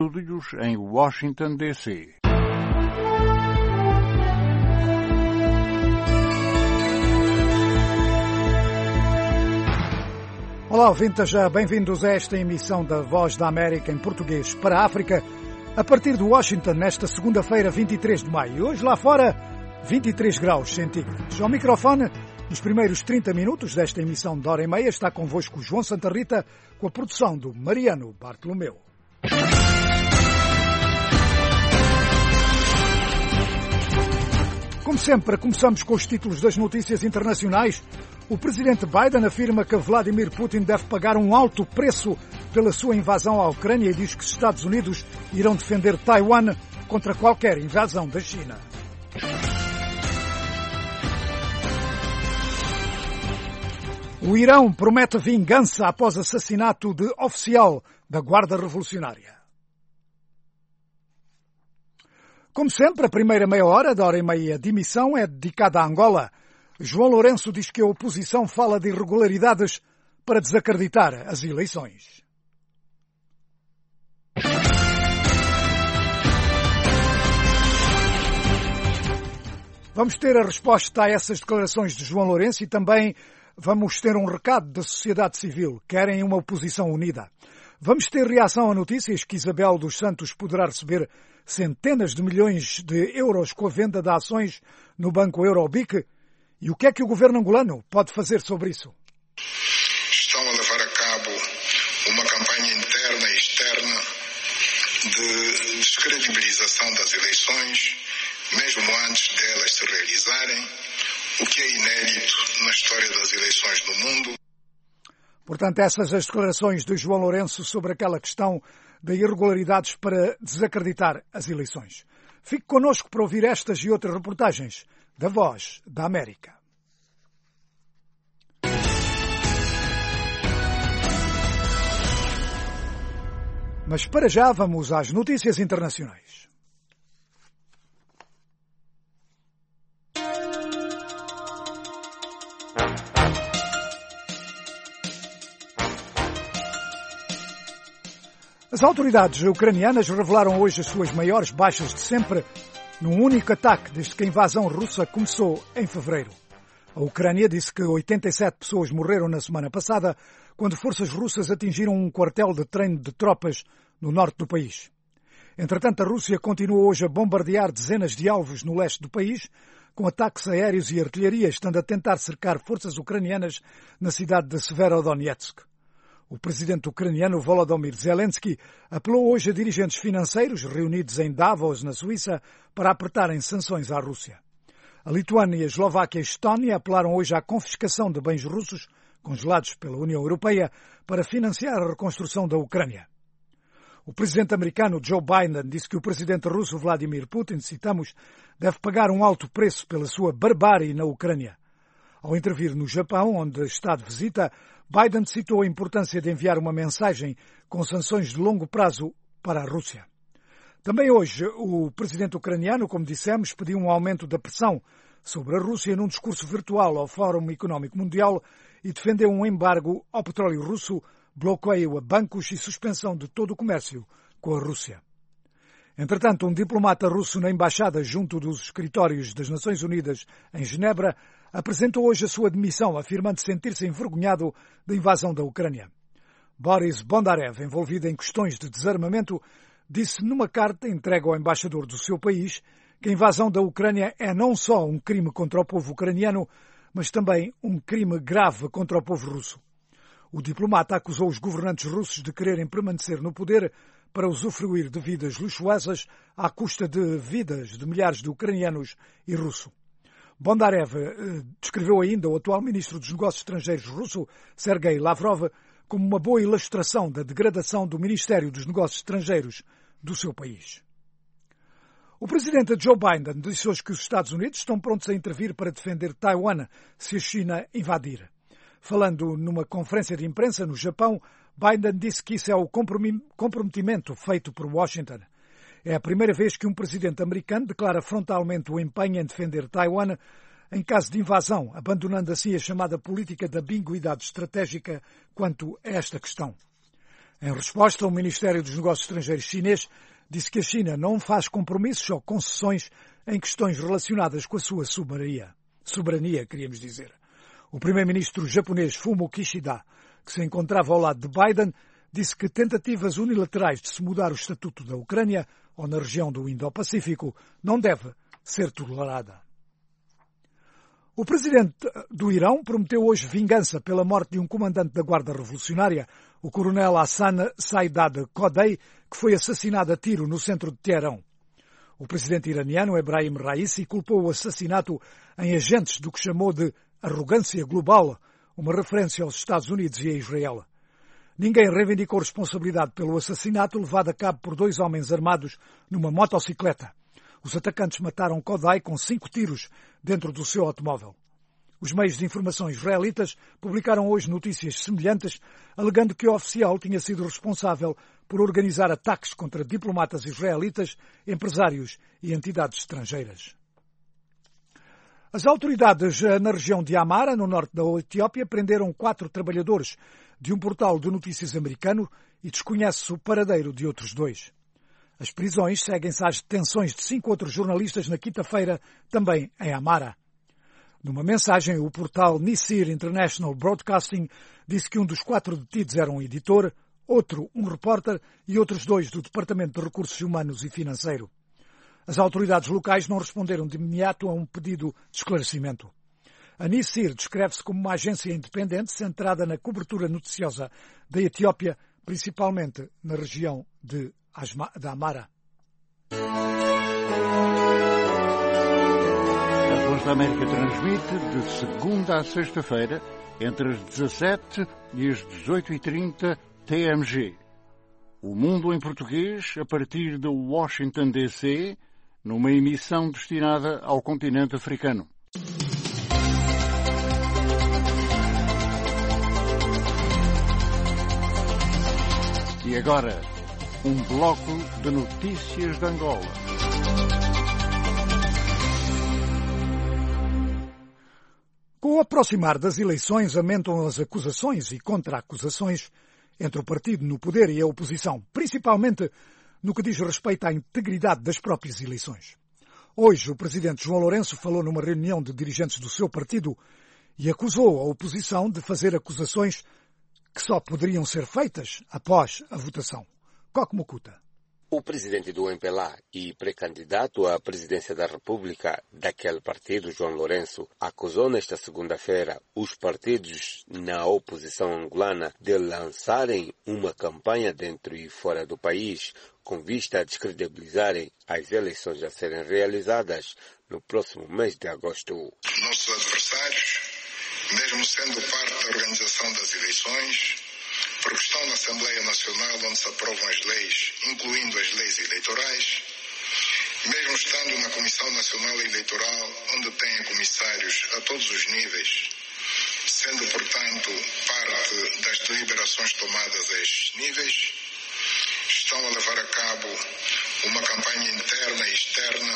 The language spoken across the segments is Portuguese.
Estúdios em Washington, D.C. Olá, ouvintes, bem-vindos a esta emissão da Voz da América em português para a África, a partir de Washington, nesta segunda-feira, 23 de maio. Hoje lá fora, 23 graus centígrados. Ao microfone, nos primeiros 30 minutos desta emissão de hora e meia, está convosco João Santa Rita, com a produção do Mariano Bartolomeu. Como sempre, começamos com os títulos das notícias internacionais. O presidente Biden afirma que Vladimir Putin deve pagar um alto preço pela sua invasão à Ucrânia e diz que os Estados Unidos irão defender Taiwan contra qualquer invasão da China. O Irão promete vingança após assassinato de oficial da Guarda Revolucionária. Como sempre, a primeira meia hora da hora e meia de emissão é dedicada à Angola. João Lourenço diz que a oposição fala de irregularidades para desacreditar as eleições. Vamos ter a resposta a essas declarações de João Lourenço e também vamos ter um recado da sociedade civil. Querem uma oposição unida. Vamos ter reação a notícias que Isabel dos Santos poderá receber centenas de milhões de euros com a venda de ações no banco Eurobic. E o que é que o governo angolano pode fazer sobre isso? Estão a levar a cabo uma campanha interna e externa de descredibilização das eleições, mesmo antes delas se realizarem, o que é inédito na história das eleições no mundo. Portanto, essas as declarações de João Lourenço sobre aquela questão de irregularidades para desacreditar as eleições. Fique connosco para ouvir estas e outras reportagens da Voz da América. Mas para já vamos às notícias internacionais. As autoridades ucranianas revelaram hoje as suas maiores baixas de sempre num único ataque desde que a invasão russa começou em fevereiro. A Ucrânia disse que 87 pessoas morreram na semana passada quando forças russas atingiram um quartel de treino de tropas no norte do país. Entretanto, a Rússia continua hoje a bombardear dezenas de alvos no leste do país, com ataques aéreos e artilharia, estando a tentar cercar forças ucranianas na cidade de Severodonetsk. O presidente ucraniano Volodymyr Zelensky apelou hoje a dirigentes financeiros reunidos em Davos, na Suíça, para apertarem sanções à Rússia. A Lituânia, a Eslováquia e a Estónia apelaram hoje à confiscação de bens russos congelados pela União Europeia para financiar a reconstrução da Ucrânia. O presidente americano Joe Biden disse que o presidente russo Vladimir Putin, citamos, deve pagar um alto preço pela sua barbárie na Ucrânia. Ao intervir no Japão, onde está de visita, Biden citou a importância de enviar uma mensagem com sanções de longo prazo para a Rússia. Também hoje, o presidente ucraniano, como dissemos, pediu um aumento da pressão sobre a Rússia num discurso virtual ao Fórum Económico Mundial e defendeu um embargo ao petróleo russo, bloqueio a bancos e suspensão de todo o comércio com a Rússia. Entretanto, um diplomata russo na embaixada junto dos escritórios das Nações Unidas em Genebra apresentou hoje a sua demissão, afirmando sentir-se envergonhado da invasão da Ucrânia. Boris Bondarev, envolvido em questões de desarmamento, disse numa carta entregue ao embaixador do seu país que a invasão da Ucrânia é não só um crime contra o povo ucraniano, mas também um crime grave contra o povo russo. O diplomata acusou os governantes russos de quererem permanecer no poder para usufruir de vidas luxuosas à custa de vidas de milhares de ucranianos e russos. Bondarev descreveu ainda o atual ministro dos Negócios Estrangeiros russo, Sergei Lavrov, como uma boa ilustração da degradação do Ministério dos Negócios Estrangeiros do seu país. O presidente Joe Biden disse hoje que os Estados Unidos estão prontos a intervir para defender Taiwan se a China invadir. Falando numa conferência de imprensa no Japão, Biden disse que isso é o comprometimento feito por Washington. É a primeira vez que um presidente americano declara frontalmente o empenho em defender Taiwan em caso de invasão, abandonando assim a chamada política da ambiguidade estratégica quanto a esta questão. Em resposta, o Ministério dos Negócios Estrangeiros chinês disse que a China não faz compromissos ou concessões em questões relacionadas com a sua soberania, queríamos dizer. O primeiro-ministro japonês Fumio Kishida, que se encontrava ao lado de Biden, disse que tentativas unilaterais de se mudar o estatuto da Ucrânia ou na região do Indo-Pacífico não deve ser tolerada. O presidente do Irão prometeu hoje vingança pela morte de um comandante da Guarda Revolucionária, o coronel Hassan Saidad Kodai, que foi assassinado a tiro no centro de Teherão. O presidente iraniano, Ebrahim Raisi, culpou o assassinato em agentes do que chamou de arrogância global, uma referência aos Estados Unidos e a Israel. Ninguém reivindicou responsabilidade pelo assassinato levado a cabo por 2 homens armados numa motocicleta. Os atacantes mataram Kodai com 5 tiros dentro do seu automóvel. Os meios de informação israelitas publicaram hoje notícias semelhantes, alegando que o oficial tinha sido responsável por organizar ataques contra diplomatas israelitas, empresários e entidades estrangeiras. As autoridades na região de Amara, no norte da Etiópia, prenderam 4 trabalhadores de um portal de notícias americano e desconhece-se o paradeiro de outros 2. As prisões seguem-se às detenções de 5 outros jornalistas na quinta-feira, também em Amara. Numa mensagem, o portal Nisir International Broadcasting disse que um dos 4 detidos era um editor, outro um repórter e outros 2 do Departamento de Recursos Humanos e Financeiro. As autoridades locais não responderam de imediato a um pedido de esclarecimento. A Nisir descreve-se como uma agência independente centrada na cobertura noticiosa da Etiópia, principalmente na região da Amara. A Voz da América transmite de segunda a sexta-feira, entre as 17 e as 18h30 TMG. O Mundo em Português, a partir de Washington, D.C., numa emissão destinada ao continente africano. E agora, um bloco de notícias de Angola. Com o aproximar das eleições, aumentam as acusações e contra-acusações entre o partido no poder e a oposição, principalmente no que diz respeito à integridade das próprias eleições. Hoje, o presidente João Lourenço falou numa reunião de dirigentes do seu partido e acusou a oposição de fazer acusações que só poderiam ser feitas após a votação. Coque Mucuta. O presidente do MPLA e pré-candidato à presidência da República daquele partido, João Lourenço, acusou nesta segunda-feira os partidos na oposição angolana de lançarem uma campanha dentro e fora do país com vista a descredibilizarem as eleições a serem realizadas no próximo mês de agosto. Nossos adversários, mesmo sendo parte da organização das eleições, porque estão na Assembleia Nacional onde se aprovam as leis, incluindo as leis eleitorais, mesmo estando na Comissão Nacional Eleitoral, onde têm comissários a todos os níveis, sendo, portanto, parte das deliberações tomadas a estes níveis, estão a levar a cabo uma campanha interna e externa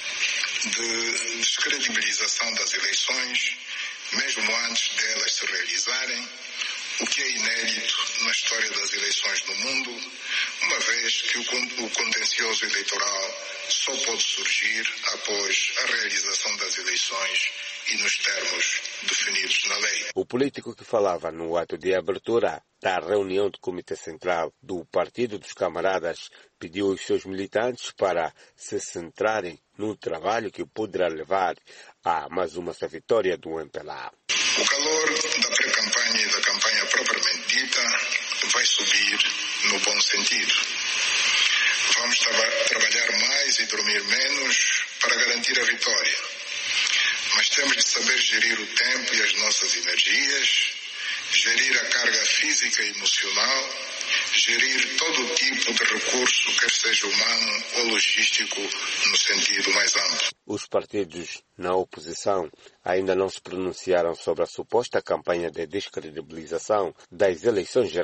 de descredibilização das eleições, mesmo antes delas se realizarem, o que é inédito na história das eleições no mundo, uma vez que o contencioso eleitoral só pode surgir após a realização das eleições e nos termos definidos na lei. O político que falava no ato de abertura da reunião do Comitê Central do Partido dos Camaradas pediu aos seus militantes para se centrarem no trabalho que poderá levar a mais uma vitória do MPLA. O calor da pré-campanha e da campanha propriamente dita vai subir no bom sentido. Vamos trabalhar mais e dormir menos para garantir a vitória. Mas temos de saber gerir o tempo e as nossas energias, gerir a carga física e emocional, gerir todo tipo de recurso, quer seja humano ou logístico, no sentido mais amplo. Os partidos na oposição ainda não se pronunciaram sobre a suposta campanha de descredibilização das eleições gerais.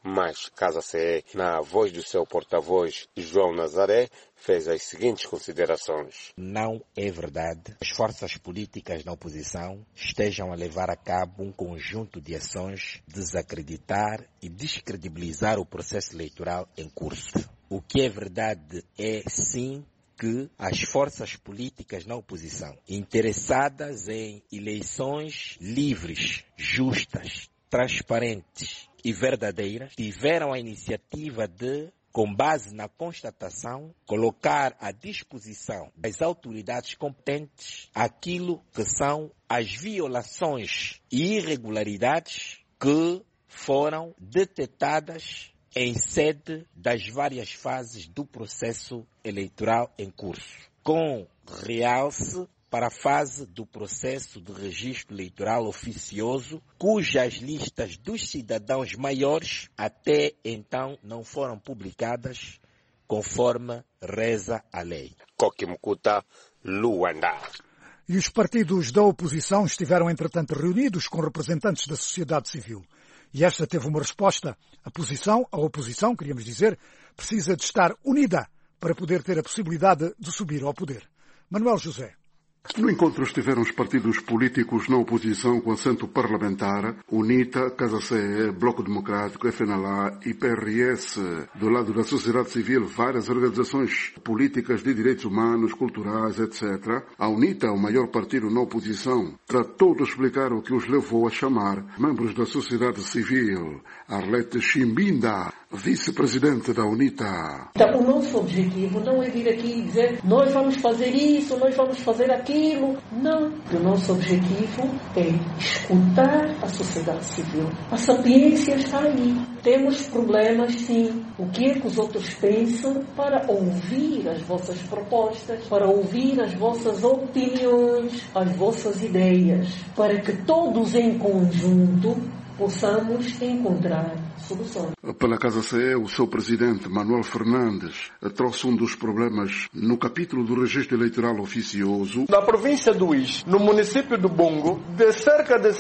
Mas Casa CE, na voz do seu porta-voz, João Nazaré, fez as seguintes considerações. Não é verdade que as forças políticas na oposição estejam a levar a cabo um conjunto de ações de desacreditar e descredibilizar o processo eleitoral em curso. O que é verdade é, sim, que as forças políticas na oposição, interessadas em eleições livres, justas, transparentes e verdadeiras, tiveram a iniciativa de, com base na constatação, colocar à disposição das autoridades competentes aquilo que são as violações e irregularidades que foram detectadas em sede das várias fases do processo eleitoral em curso, com realce para a fase do processo de registro eleitoral oficioso, cujas listas dos cidadãos maiores até então não foram publicadas, conforme reza a lei. Coquimucuta, Luanda. E os partidos da oposição estiveram, entretanto, reunidos com representantes da sociedade civil. E esta teve uma resposta. A oposição, queríamos dizer, precisa de estar unida para poder ter a possibilidade de subir ao poder. Manuel José. No encontro estiveram os partidos políticos na oposição com assento parlamentar, UNITA, Casa CE, Bloco Democrático, FNLA e PRS. Do lado da sociedade civil, várias organizações políticas de direitos humanos, culturais, etc. A UNITA, o maior partido na oposição, tratou de explicar o que os levou a chamar membros da sociedade civil. Arlete Chimbinda, vice-presidente da UNITA. Então, o nosso objetivo não é vir aqui e dizer nós vamos fazer isso, nós vamos fazer aquilo. Não. O nosso objetivo é escutar a sociedade civil. A sapiência está aí. Temos problemas, sim. O que é que os outros pensam para ouvir as vossas propostas, para ouvir as vossas opiniões, as vossas ideias, para que todos em conjunto possamos encontrar soluções. Pela Casa CE, o seu presidente, Manuel Fernandes, trouxe um dos problemas no capítulo do registro eleitoral oficioso. Na província do Ix, no município do Bongo, de cerca de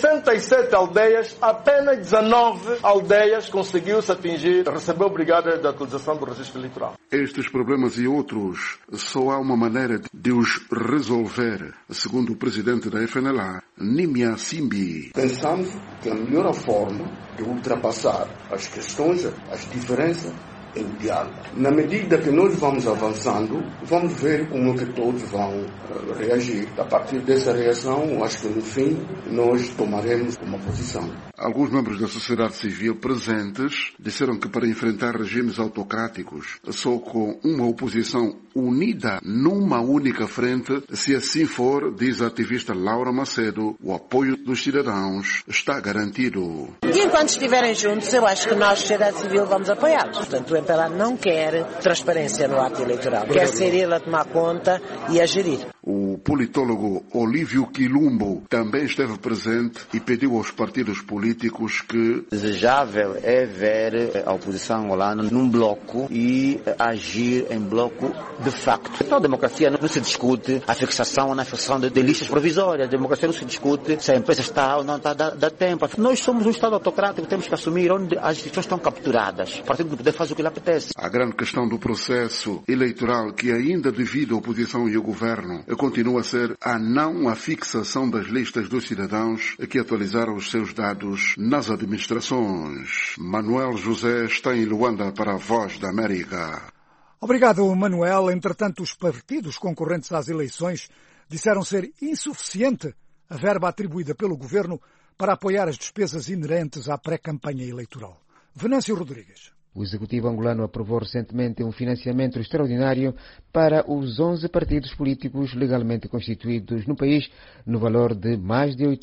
67 aldeias, apenas 19 aldeias conseguiu-se receber obrigada da atualização do registro eleitoral. Estes problemas e outros, só há uma maneira de os resolver, segundo o presidente da FNLA, Nimia Simbi. Pensamos que a melhor forma de ultrapassar as questões, as diferenças, é o diálogo. Na medida que nós vamos avançando, vamos ver como que todos vão reagir. A partir dessa reação, acho que no fim nós tomaremos uma posição. Alguns membros da sociedade civil presentes disseram que para enfrentar regimes autocráticos, só com uma oposição unida numa única frente, se assim for, diz a ativista Laura Macedo, o apoio dos cidadãos está garantido. E enquanto estiverem juntos, eu acho que nós, sociedade civil, vamos apoiá-los. Portanto, o MPLA não quer transparência no ato eleitoral. Quer ser ele a tomar conta e a gerir. O politólogo Olívio Quilumbo também esteve presente e pediu aos partidos políticos que desejável é ver a oposição angolana num bloco e agir em bloco de facto. Na democracia não se discute a fixação ou não fixação de listas provisórias. A democracia não se discute se a empresa está ou não está dá tempo. Nós somos um Estado autocrático, temos que assumir onde as instituições estão capturadas. O partido do poder faz o que lhe apetece. A grande questão do processo eleitoral que ainda divide a oposição e o governo continua a ser a fixação das listas dos cidadãos que atualizaram os seus dados nas administrações. Manuel José está em Luanda para a Voz da América. Obrigado, Manuel. Entretanto, os partidos concorrentes às eleições disseram ser insuficiente a verba atribuída pelo governo para apoiar as despesas inerentes à pré-campanha eleitoral. Venâncio Rodrigues. O Executivo angolano aprovou recentemente um financiamento extraordinário para os 11 partidos políticos legalmente constituídos no país, no valor de mais de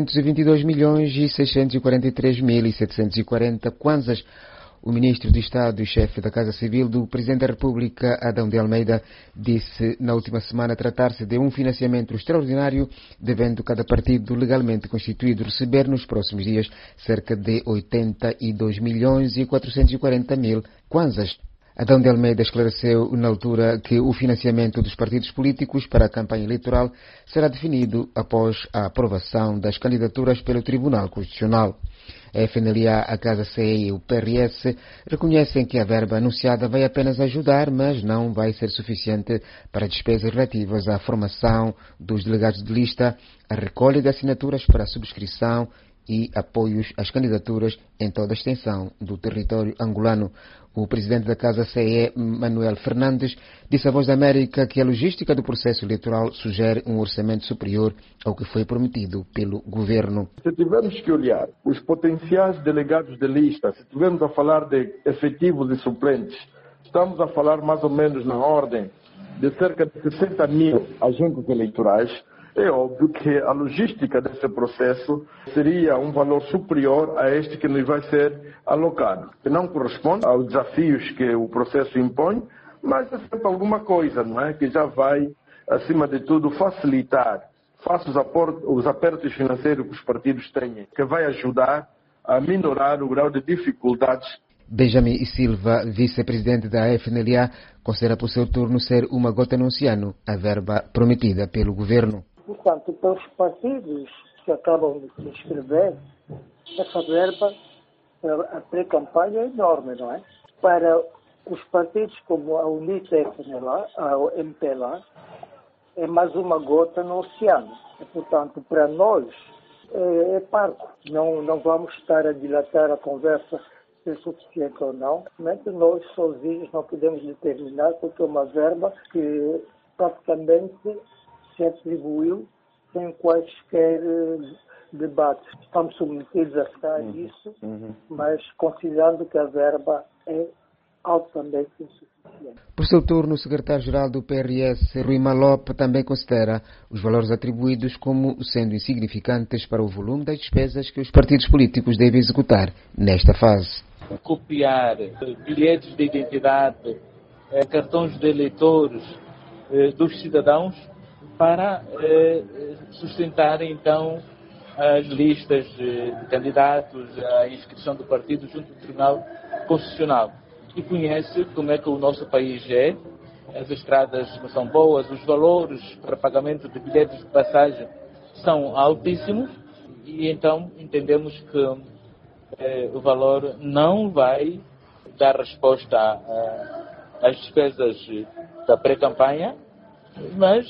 822.643.740 kwanzas. O ministro do Estado e chefe da Casa Civil do Presidente da República, Adão de Almeida, disse na última semana tratar-se de um financiamento extraordinário, devendo cada partido legalmente constituído receber nos próximos dias cerca de 82.440.000 kwanzas. Adão de Almeida esclareceu na altura que o financiamento dos partidos políticos para a campanha eleitoral será definido após a aprovação das candidaturas pelo Tribunal Constitucional. A FNLA, a Casa CE e o PRS reconhecem que a verba anunciada vai apenas ajudar, mas não vai ser suficiente para despesas relativas à formação dos delegados de lista, a recolha de assinaturas para a subscrição e apoios às candidaturas em toda a extensão do território angolano. O presidente da Casa CE, Manuel Fernandes, disse à Voz da América que a logística do processo eleitoral sugere um orçamento superior ao que foi prometido pelo governo. Se tivermos que olhar os potenciais delegados de lista, se tivermos a falar de efetivos e suplentes, estamos a falar mais ou menos na ordem de cerca de 60 mil agentes eleitorais. É óbvio que a logística desse processo seria um valor superior a este que nos vai ser alocado, que não corresponde aos desafios que o processo impõe, mas é sempre alguma coisa, não é? Que já vai, acima de tudo, facilitar, face os apertos financeiros que os partidos têm, que vai ajudar a minorar o grau de dificuldades. Benjamin Silva, vice-presidente da FNLA, considera por seu turno ser uma gota no oceano a verba prometida pelo governo. Portanto, para os partidos que acabam de se inscrever, essa verba, a pré-campanha é enorme, não é? Para os partidos como a UNITA FNLA, a MPLA, é mais uma gota no oceano. E, portanto, para nós, é parco. Não vamos estar a dilatar a conversa se é suficiente ou não. Mas nós sozinhos não podemos determinar, porque é uma verba que praticamente se atribuiu sem quaisquer debates. Estamos submetidos a estar isso, mas considerando que a verba é altamente insuficiente. Por seu turno, o secretário-geral do PRS, Rui Malop, também considera os valores atribuídos como sendo insignificantes para o volume das despesas que os partidos políticos devem executar nesta fase. Copiar bilhetes de identidade, cartões de eleitores dos cidadãos para sustentar, então, as listas de candidatos, a inscrição do partido junto ao Tribunal Constitucional. E conhece como é que o nosso país é, as estradas não são boas, os valores para pagamento de bilhetes de passagem são altíssimos e então entendemos que o valor não vai dar resposta às despesas da pré-campanha, mas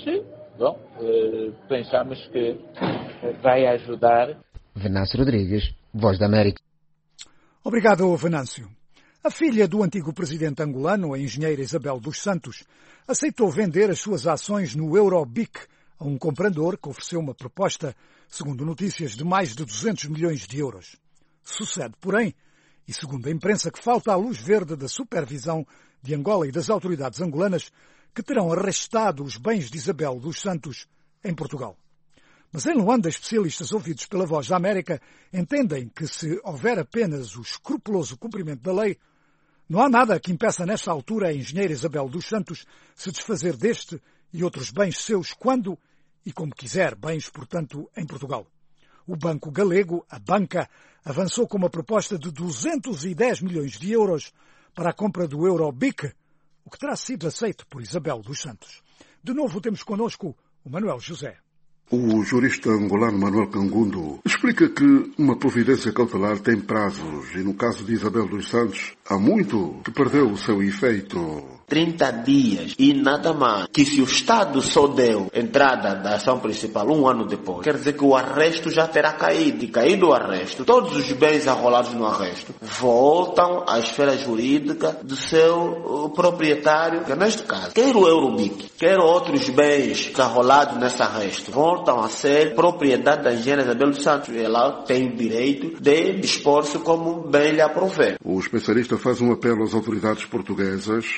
pensamos que vai ajudar. Venâncio Rodrigues, Voz da América. Obrigado, Venâncio. A filha do antigo presidente angolano, a engenheira Isabel dos Santos, aceitou vender as suas ações no Eurobic a um comprador que ofereceu uma proposta, segundo notícias, de mais de 200 milhões de euros. Sucede, porém, e segundo a imprensa, que falta a luz verde da supervisão de Angola e das autoridades angolanas, que terão arrestado os bens de Isabel dos Santos em Portugal. Mas em Luanda, especialistas ouvidos pela Voz da América entendem que se houver apenas o escrupuloso cumprimento da lei, não há nada que impeça nesta altura a engenheira Isabel dos Santos se desfazer deste e outros bens seus quando e como quiser, bens, portanto, em Portugal. O Banco Galego, a Banca, avançou com uma proposta de 210 milhões de euros para a compra do Eurobic, o que terá sido aceito por Isabel dos Santos. De novo temos connosco o Manuel José. O jurista angolano Manuel Cangundo explica que uma providência cautelar tem prazos e no caso de Isabel dos Santos há muito que perdeu o seu efeito. 30 dias e nada mais. Que se o Estado só deu entrada da ação principal 1 ano depois, quer dizer que o arresto já terá caído. E caído o arresto, todos os bens arrolados no arresto voltam à esfera jurídica do seu proprietário, que neste caso, quer o Eurobic, quer outros bens arrolados nesse arresto, voltam a ser propriedade da engenheira Isabel dos Santos. Ela tem o direito de dispor-se como bem lhe aprover. O especialista faz um apelo às autoridades portuguesas. Fazer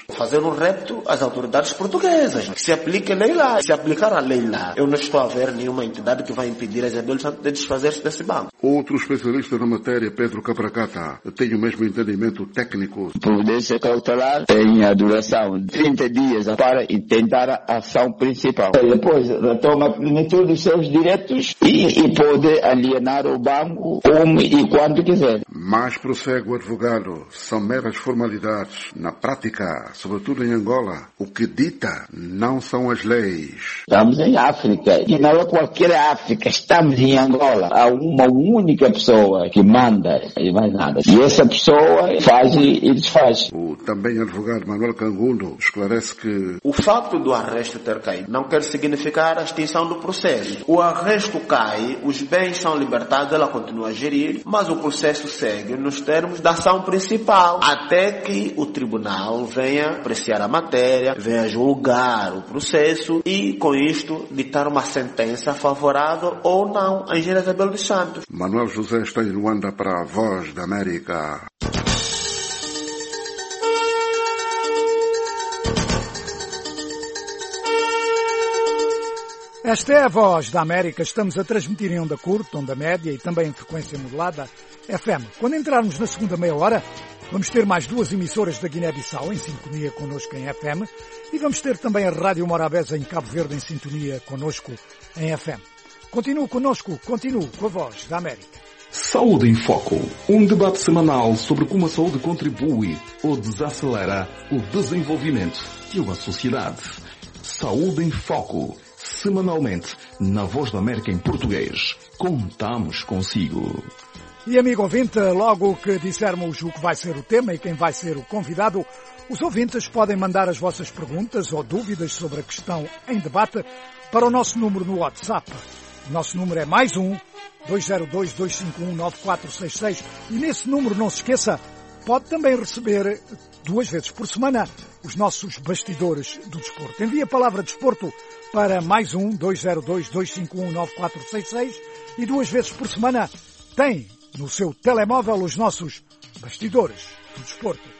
fazer um repto às autoridades portuguesas. Que se aplique a lei lá. Se aplicar a lei lá, eu não estou a ver nenhuma entidade que vai impedir a Isabel Santos de desfazer-se desse banco. Outro especialista na matéria, Pedro Cabracata, tem o mesmo entendimento técnico. Providência cautelar tem a duração de 30 dias para tentar a ação principal. Depois retoma a plenitude dos seus direitos e pode alienar o banco como e quando quiser. Mas, prossegue o advogado, são meras formalidades. Na prática, sobretudo em Angola, o que dita não são as leis. Estamos em África, e não é qualquer África, estamos em Angola. Há uma única pessoa que manda e mais nada. E essa pessoa faz e desfaz. O também advogado Manuel Cangundo esclarece que o facto do arresto ter caído não quer significar a extinção do processo. O arresto cai, os bens são libertados, ela continua a gerir, mas o processo segue nos termos da ação principal, até que o tribunal venha apreciar a matéria, venha julgar o processo e, com isto, ditar uma sentença favorável ou não a engenheira Isabel dos Santos. Manuel José está em Luanda para a Voz da América. Esta é a Voz da América. Estamos a transmitir em onda curta, onda média e também em frequência modulada FM. Quando entrarmos na segunda meia hora, vamos ter mais 2 emissoras da Guiné-Bissau em sintonia connosco em FM e vamos ter também a Rádio Morabeza em Cabo Verde em sintonia connosco em FM. Continue connosco, continue com a Voz da América. Saúde em Foco, um debate semanal sobre como a saúde contribui ou desacelera o desenvolvimento de uma sociedade. Saúde em Foco, semanalmente na Voz da América em português. Contamos consigo. E amigo ouvinte, logo que dissermos o que vai ser o tema e quem vai ser o convidado, os ouvintes podem mandar as vossas perguntas ou dúvidas sobre a questão em debate para o nosso número no WhatsApp. O nosso número é +1 202 251 9466 e nesse número, não se esqueça, pode também receber 2 vezes por semana os nossos bastidores do desporto. Envie a palavra desporto para +1 202 251 9466 e 2 vezes por semana tem no seu telemóvel os nossos bastidores do desporto.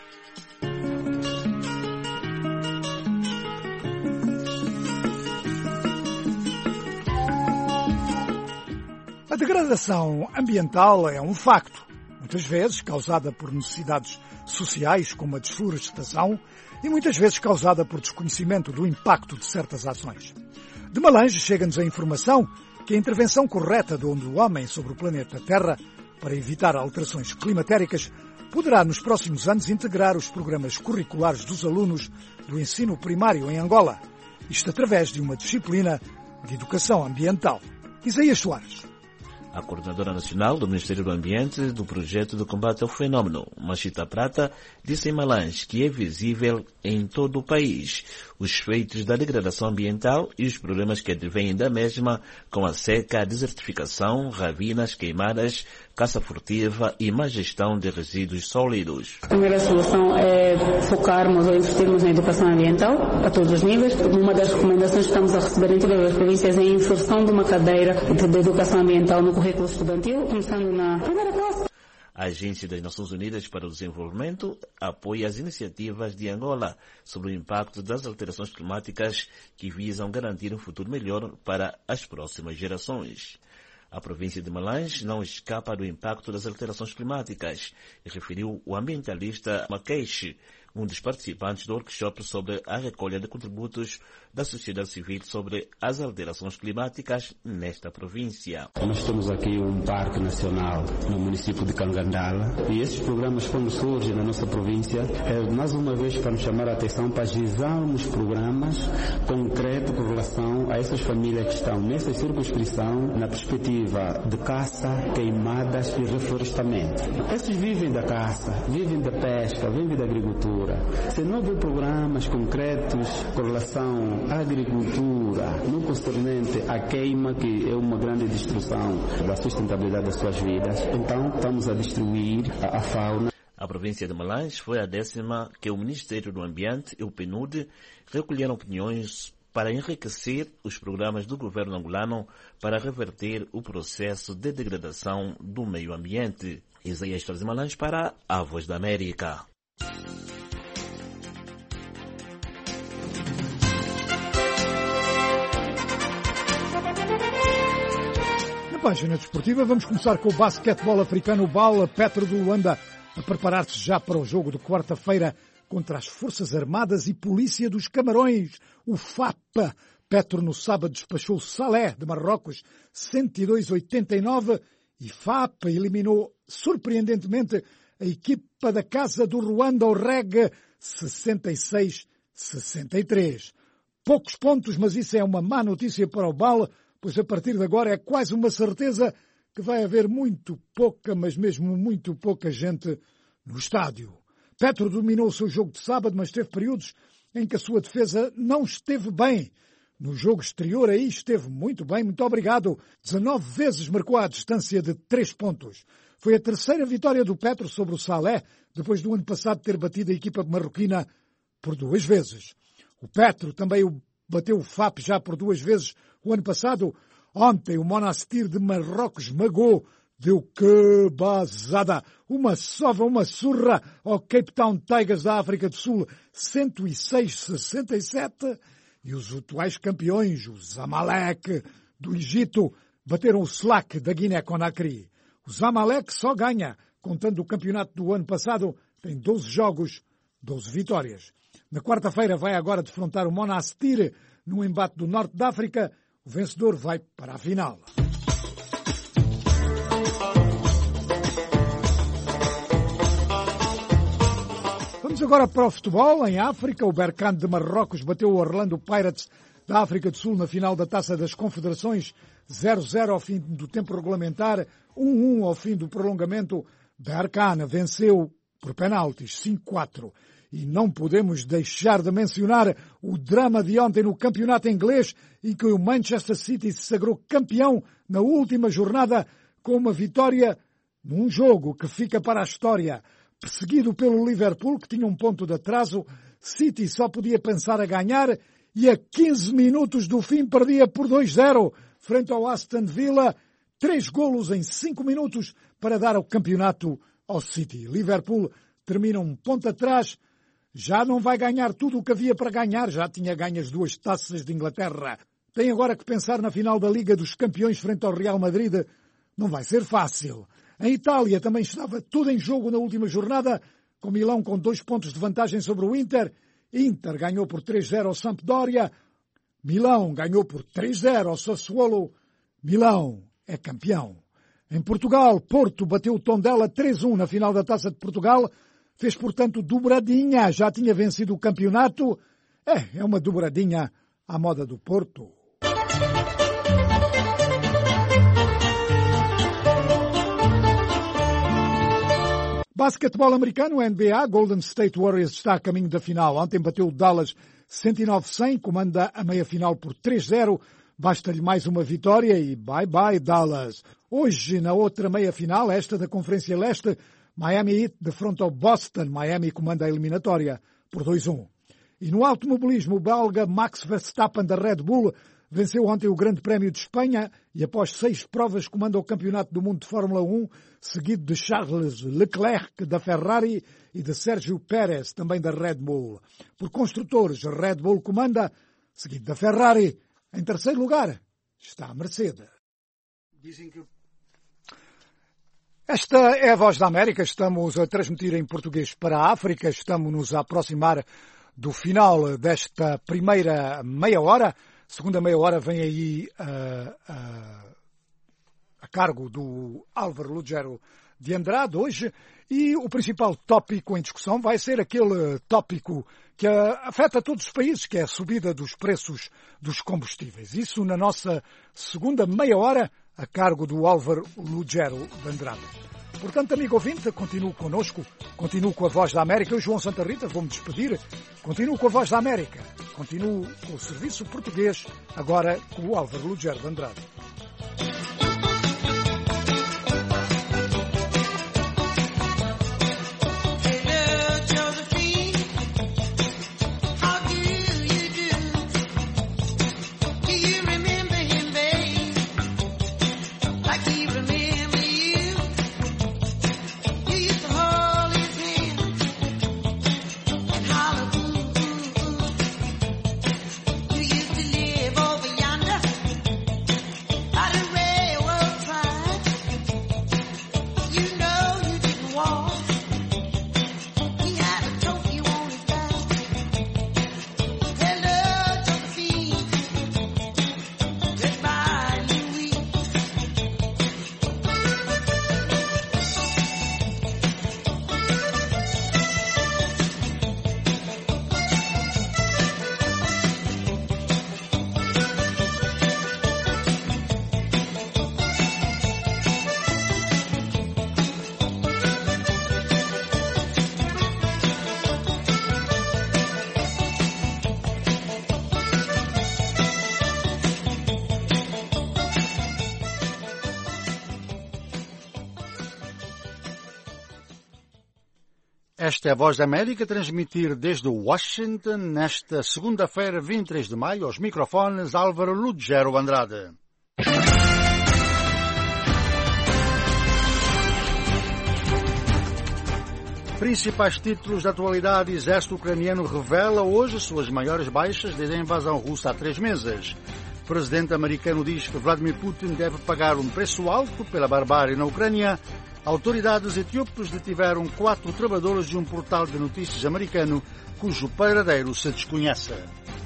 A degradação ambiental é um facto, muitas vezes causada por necessidades sociais, como a desflorestação, e muitas vezes causada por desconhecimento do impacto de certas ações. De Malange chega-nos a informação que a intervenção correta do homem sobre o planeta Terra para evitar alterações climatéricas poderá nos próximos anos integrar os programas curriculares dos alunos do ensino primário em Angola, isto através de uma disciplina de educação ambiental. Isaías Soares. A coordenadora nacional do Ministério do Ambiente do projeto de combate ao fenómeno, Machita Prata, disse em Malange que é visível em todo o país os efeitos da degradação ambiental e os problemas que advêm da mesma, com a seca, a desertificação, ravinas, queimadas, caça furtiva e má gestão de resíduos sólidos. A primeira solução é focarmos ou investirmos na educação ambiental a todos os níveis. Uma das recomendações que estamos a receber em todas as províncias é a inserção de uma cadeira de educação ambiental no currículo estudantil, começando na primeira classe. A Agência das Nações Unidas para o Desenvolvimento apoia as iniciativas de Angola sobre o impacto das alterações climáticas que visam garantir um futuro melhor para as próximas gerações. A província de Malange não escapa do impacto das alterações climáticas, referiu o ambientalista Makeishi, um dos participantes do workshop sobre a recolha de contributos da sociedade civil sobre as alterações climáticas nesta província. Nós temos aqui um parque nacional no município de Cangandala e esses programas, quando surgem na nossa província, é mais uma vez para nos chamar a atenção para agilizarmos programas concretos com relação a essas famílias que estão nessa circunscrição na perspectiva de caça, queimadas e reflorestamento. Esses vivem da caça, vivem da pesca, vivem da agricultura. Se não houver programas concretos com relação à agricultura, no concernente à queima, que é uma grande destruição da sustentabilidade das suas vidas, então estamos a destruir a fauna. A província de Malange foi a 10ª que o Ministério do Ambiente e o PNUD recolheram opiniões para enriquecer os programas do governo angolano para reverter o processo de degradação do meio ambiente. Isaías Soares de Malange para a Voz da América. página desportiva, vamos começar com o basquetebol africano. O Bal Petro do Luanda a preparar-se já para o jogo de quarta-feira contra as Forças Armadas e Polícia dos Camarões, o FAP. Petro no sábado despachou Salé de Marrocos 102-89 e FAP eliminou surpreendentemente a equipa da Casa do Ruanda, o REG, 66-63. Poucos pontos, mas isso é uma má notícia para o Bal, pois a partir de agora é quase uma certeza que vai haver muito pouca, mas mesmo muito pouca gente no estádio. Petro dominou o seu jogo de sábado, mas teve períodos em que a sua defesa não esteve bem. No jogo exterior aí esteve muito bem, muito obrigado. 19 vezes marcou à distância de 3 pontos. Foi a terceira vitória do Petro sobre o Salé, depois do ano passado ter batido a equipa marroquina por 2 vezes. O Petro também bateu o FAP já por 2 vezes o ano passado. Ontem o Monastir de Marrocos esmagou, deu que bazada, uma sova, uma surra ao Cape Town Tigers da África do Sul, 106-67. E os atuais campeões, os Zamalek do Egito, bateram o Slack da Guiné-Conakry. O Zamalek só ganha, contando o campeonato do ano passado, tem 12 jogos, 12 vitórias. Na quarta-feira vai agora defrontar o Monastir no embate do Norte da África. O vencedor vai para a final. Vamos agora para o futebol. Em África, o Berkane de Marrocos bateu o Orlando Pirates da África do Sul na final da Taça das Confederações, 0-0 ao fim do tempo regulamentar, 1-1 ao fim do prolongamento. Berkane venceu por penaltis, 5-4. E não podemos deixar de mencionar o drama de ontem no campeonato inglês, em que o Manchester City se sagrou campeão na última jornada com uma vitória num jogo que fica para a história. Perseguido pelo Liverpool, que tinha um ponto de atraso, City só podia pensar a ganhar e a 15 minutos do fim perdia por 2-0 frente ao Aston Villa. 3 golos em 5 minutos para dar o campeonato ao City. Liverpool termina um ponto atrás, já não vai ganhar tudo o que havia para ganhar, já tinha ganho as 2 taças de Inglaterra. Tem agora que pensar na final da Liga dos Campeões frente ao Real Madrid. Não vai ser fácil. Em Itália também estava tudo em jogo na última jornada, com Milão com 2 pontos de vantagem sobre o Inter. Inter ganhou por 3-0 ao Sampdoria. Milão ganhou por 3-0 ao Sassuolo. Milão é campeão. Em Portugal, Porto bateu o Tondela 3-1 na final da Taça de Portugal. Fez, portanto, dobradinha. Já tinha vencido o campeonato. É uma dobradinha à moda do Porto. Basquetebol americano, NBA, Golden State Warriors está a caminho da final. Ontem bateu o Dallas 109-100, comanda a meia-final por 3-0. Basta-lhe mais uma vitória e bye-bye Dallas. Hoje, na outra meia-final, esta da Conferência Leste, Miami Heat defronta o Boston. Miami comanda a eliminatória por 2-1. E no automobilismo, o belga Max Verstappen da Red Bull venceu ontem o Grande Prémio de Espanha e após 6 provas comanda o Campeonato do Mundo de Fórmula 1, seguido de Charles Leclerc da Ferrari e de Sérgio Pérez, também da Red Bull. Por construtores, Red Bull comanda, seguido da Ferrari. Em terceiro lugar está a Mercedes. Dizem que... Esta é a Voz da América. Estamos a transmitir em português para a África. Estamos-nos a aproximar do final desta primeira meia hora. Segunda meia hora vem aí a cargo do Álvaro Lugero de Andrade hoje, e o principal tópico em discussão vai ser aquele tópico que afeta todos os países, que é a subida dos preços dos combustíveis. Isso na nossa segunda meia hora, a cargo do Álvaro Lugero de Andrade. Portanto, amigo ouvinte, continuo connosco, continuo com a Voz da América. Eu, João Santa Rita, vou-me despedir. Continuo com a Voz da América, continuo com o Serviço Português, agora com o Álvaro Lugero de Andrade. Esta é a Voz da América, transmitir desde Washington, nesta segunda-feira, 23 de maio, aos microfones Álvaro Lugero Andrade. Principais títulos da atualidade. Exército ucraniano revela hoje suas maiores baixas desde a invasão russa há 3 meses. O presidente americano diz que Vladimir Putin deve pagar um preço alto pela barbárie na Ucrânia. Autoridades etíopes detiveram 4 trabalhadores de um portal de notícias americano cujo paradeiro se desconhece.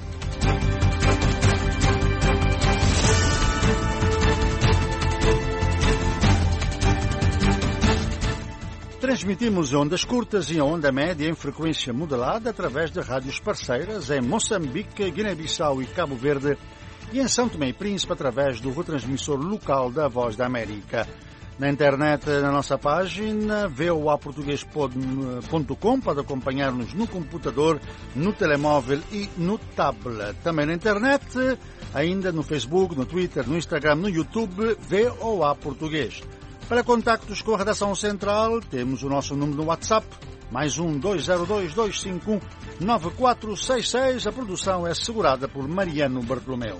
Transmitimos ondas curtas e a onda média em frequência modulada através de rádios parceiras em Moçambique, Guiné-Bissau e Cabo Verde e em São Tomé e Príncipe através do retransmissor local da Voz da América. Na internet, na nossa página, voaportugues.com, pode acompanhar-nos no computador, no telemóvel e no tablet. Também na internet, ainda no Facebook, no Twitter, no Instagram, no YouTube, VOA Português. Para contactos com a redação central, temos o nosso número no WhatsApp, mais 202-251-9466. A produção é assegurada por Mariano Bartolomeu.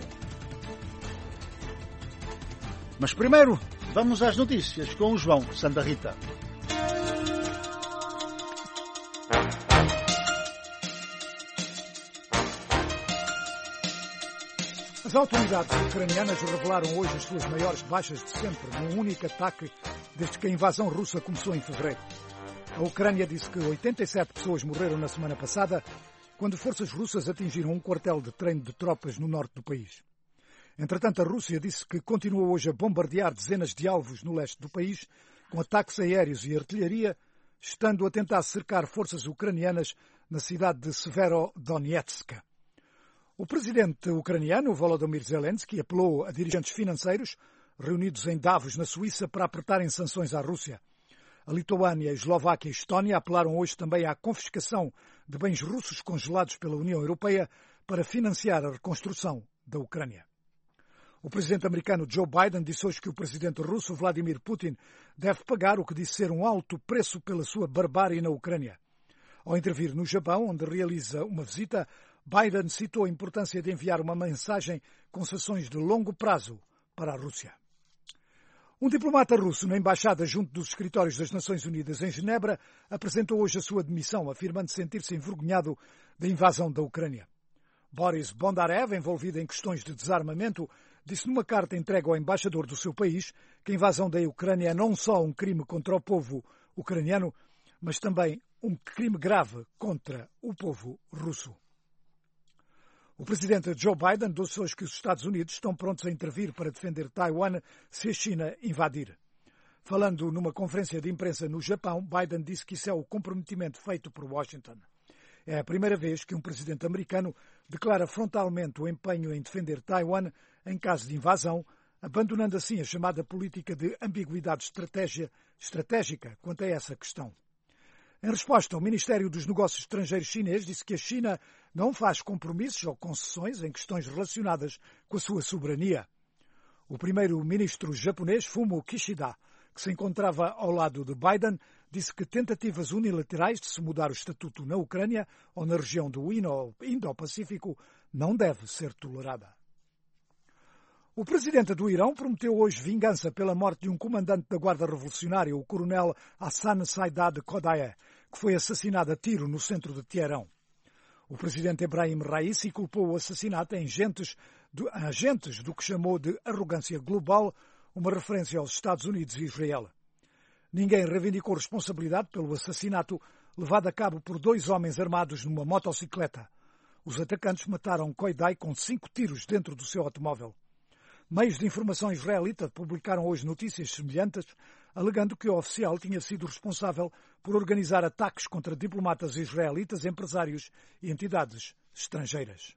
Mas primeiro, vamos às notícias com o João Santa Rita. As autoridades ucranianas revelaram hoje as suas maiores baixas de sempre num único ataque desde que a invasão russa começou em fevereiro. A Ucrânia disse que 87 pessoas morreram na semana passada quando forças russas atingiram um quartel de treino de tropas no norte do país. Entretanto, a Rússia disse que continua hoje a bombardear dezenas de alvos no leste do país com ataques aéreos e artilharia, estando a tentar cercar forças ucranianas na cidade de Severodonetsk. O presidente ucraniano, Volodymyr Zelensky, apelou a dirigentes financeiros reunidos em Davos, na Suíça, para apertarem sanções à Rússia. A Lituânia, a Eslováquia e a Estónia apelaram hoje também à confiscação de bens russos congelados pela União Europeia para financiar a reconstrução da Ucrânia. O presidente americano Joe Biden disse hoje que o presidente russo Vladimir Putin deve pagar o que disse ser um alto preço pela sua barbárie na Ucrânia. Ao intervir no Japão, onde realiza uma visita, Biden citou a importância de enviar uma mensagem com sanções de longo prazo para a Rússia. Um diplomata russo na embaixada junto dos escritórios das Nações Unidas em Genebra apresentou hoje a sua demissão, afirmando sentir-se envergonhado da invasão da Ucrânia. Boris Bondarev, envolvido em questões de desarmamento, disse numa carta entregue ao embaixador do seu país que a invasão da Ucrânia é não só um crime contra o povo ucraniano, mas também um crime grave contra o povo russo. O presidente Joe Biden disse hoje que os Estados Unidos estão prontos a intervir para defender Taiwan se a China invadir. Falando numa conferência de imprensa no Japão, Biden disse que isso é o comprometimento feito por Washington. É a primeira vez que um presidente americano declara frontalmente o empenho em defender Taiwan em caso de invasão, abandonando assim a chamada política de ambiguidade estratégica quanto a essa questão. Em resposta, o Ministério dos Negócios Estrangeiros chinês disse que a China não faz compromissos ou concessões em questões relacionadas com a sua soberania. O primeiro-ministro japonês, Fumio Kishida, que se encontrava ao lado de Biden, disse que tentativas unilaterais de se mudar o estatuto na Ucrânia ou na região do Indo-Pacífico não deve ser tolerada. O presidente do Irão prometeu hoje vingança pela morte de um comandante da Guarda Revolucionária, o coronel Hassan Saidad Khodaei, que foi assassinado a tiro no centro de Teherão. O presidente Ebrahim Raisi culpou o assassinato em agentes do que chamou de arrogância global, uma referência aos Estados Unidos e Israel. Ninguém reivindicou responsabilidade pelo assassinato levado a cabo por 2 homens armados numa motocicleta. Os atacantes mataram Khodaei com 5 tiros dentro do seu automóvel. Meios de informação israelita publicaram hoje notícias semelhantes, alegando que o oficial tinha sido responsável por organizar ataques contra diplomatas israelitas, empresários e entidades estrangeiras.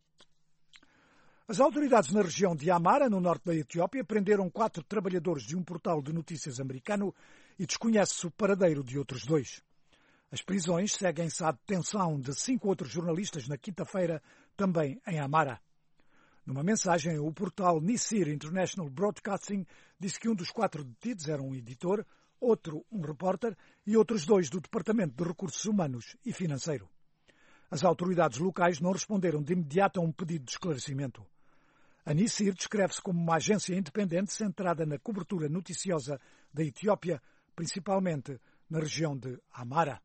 As autoridades na região de Amara, no norte da Etiópia, prenderam 4 trabalhadores de um portal de notícias americano e desconhece-se o paradeiro de outros 2. As prisões seguem-se à detenção de 5 outros jornalistas na quinta-feira, também em Amara. Numa mensagem, o portal Nisir International Broadcasting disse que um dos 4 detidos era um editor, outro um repórter e outros 2 do Departamento de Recursos Humanos e Financeiro. As autoridades locais não responderam de imediato a um pedido de esclarecimento. A NICIR descreve-se como uma agência independente centrada na cobertura noticiosa da Etiópia, principalmente na região de Amara.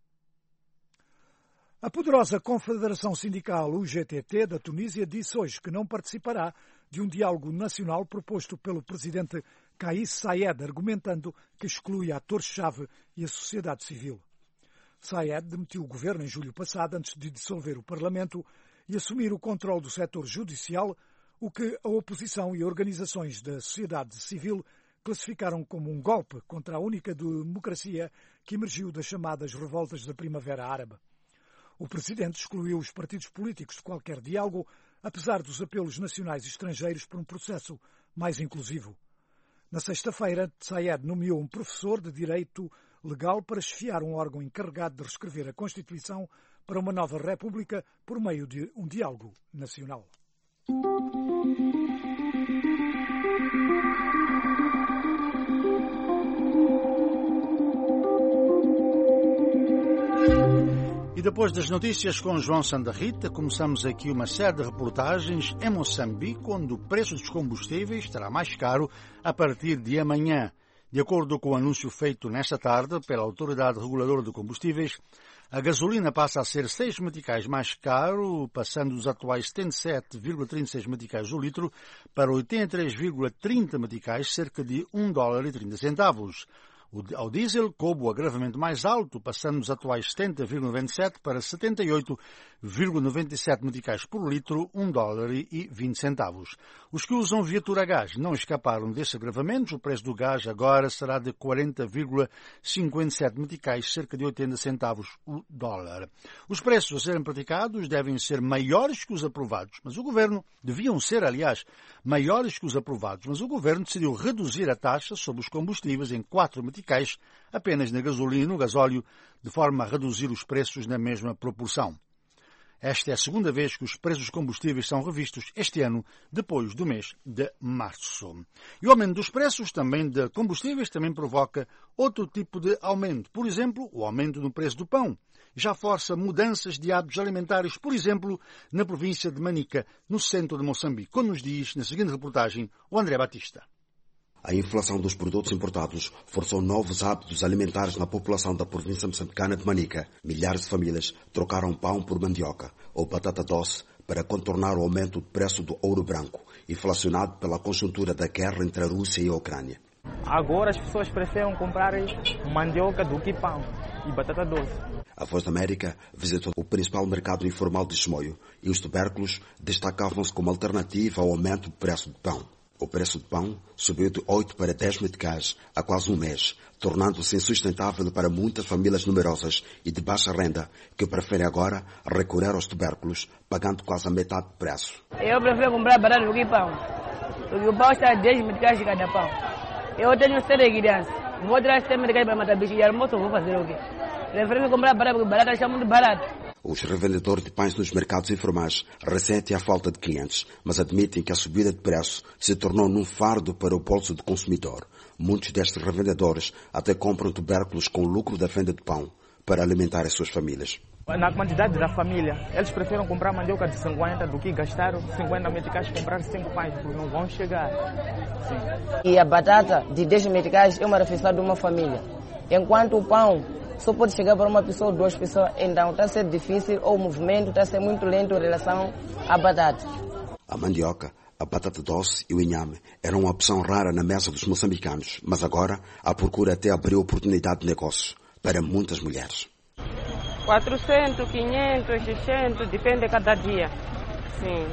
A poderosa Confederação Sindical UGTT da Tunísia disse hoje que não participará de um diálogo nacional proposto pelo presidente Kais Saied, argumentando que exclui atores-chave e a sociedade civil. Saied demitiu o governo em julho passado antes de dissolver o Parlamento e assumir o controle do setor judicial, o que a oposição e organizações da sociedade civil classificaram como um golpe contra a única democracia que emergiu das chamadas revoltas da Primavera Árabe. O presidente excluiu os partidos políticos de qualquer diálogo, apesar dos apelos nacionais e estrangeiros por um processo mais inclusivo. Na sexta-feira, Saied nomeou um professor de Direito Legal para chefiar um órgão encarregado de reescrever a Constituição para uma nova república por meio de um diálogo nacional. E depois das notícias com João Sandarrita, começamos aqui uma série de reportagens em Moçambique, onde o preço dos combustíveis estará mais caro a partir de amanhã. De acordo com o anúncio feito nesta tarde pela Autoridade Reguladora de Combustíveis, a gasolina passa a ser 6 meticais mais caro, passando dos atuais 77,36 meticais o litro para 83,30 meticais, cerca de $1,30. Ao diesel, coube o agravamento mais alto, passando dos atuais 70,97 para 78,97 meticais por litro, $1,20. Os que usam viatura a gás não escaparam destes agravamentos. O preço do gás agora será de 40,57 meticais, cerca de 80 centavos o dólar. Os preços a serem praticados devem ser maiores que os aprovados, mas o governo deviam ser, aliás, maiores que os aprovados, mas o governo decidiu reduzir a taxa sobre os combustíveis em 4 meticais apenas na gasolina e no gasóleo, de forma a reduzir os preços na mesma proporção. Esta é a segunda vez que os preços dos combustíveis são revistos este ano, depois do mês de março. E o aumento dos preços também de combustíveis também provoca outro tipo de aumento. Por exemplo, o aumento no preço do pão. Já força mudanças de hábitos alimentares, por exemplo, na província de Manica, no centro de Moçambique, como nos diz na seguinte reportagem o André Batista. A inflação dos produtos importados forçou novos hábitos alimentares na população da província moçambicana de Manica. Milhares de famílias trocaram pão por mandioca ou batata doce para contornar o aumento do preço do ouro branco, inflacionado pela conjuntura da guerra entre a Rússia e a Ucrânia. Agora as pessoas preferem comprar mandioca do que pão e batata doce. A Voz da América visitou o principal mercado informal de Chimoio e os tubérculos destacavam-se como alternativa ao aumento do preço do pão. O preço do pão subiu de 8 para 10 meticais há quase um mês, tornando-se insustentável para muitas famílias numerosas e de baixa renda que preferem agora recorrer aos tubérculos, pagando quase a metade do preço. Eu prefiro comprar barato do que pão, porque o pão está a 10 meticais de cada pão. Eu tenho 7 crianças, vou tirar 7 meticais para matar bicho e almoço, vou fazer o quê? Prefiro comprar barato, porque barato está muito barato. Os revendedores de pães nos mercados informais ressentem a falta de clientes, mas admitem que a subida de preço se tornou num fardo para o bolso do consumidor. Muitos destes revendedores até compram tubérculos com lucro da venda de pão para alimentar as suas famílias. Na quantidade da família, eles preferem comprar mandioca de 50 do que gastar 50 meticais e comprar 5 pães, porque não vão chegar. Sim. E a batata de 10 meticais é uma refeição de uma família, enquanto o pão só pode chegar para uma pessoa ou 2 pessoas, então está a ser difícil, ou o movimento está a ser muito lento em relação à batata. A mandioca, a batata doce e o inhame eram uma opção rara na mesa dos moçambicanos, mas agora a procura até abriu oportunidade de negócio para muitas mulheres. 400, 500, 600, depende de cada dia. Sim.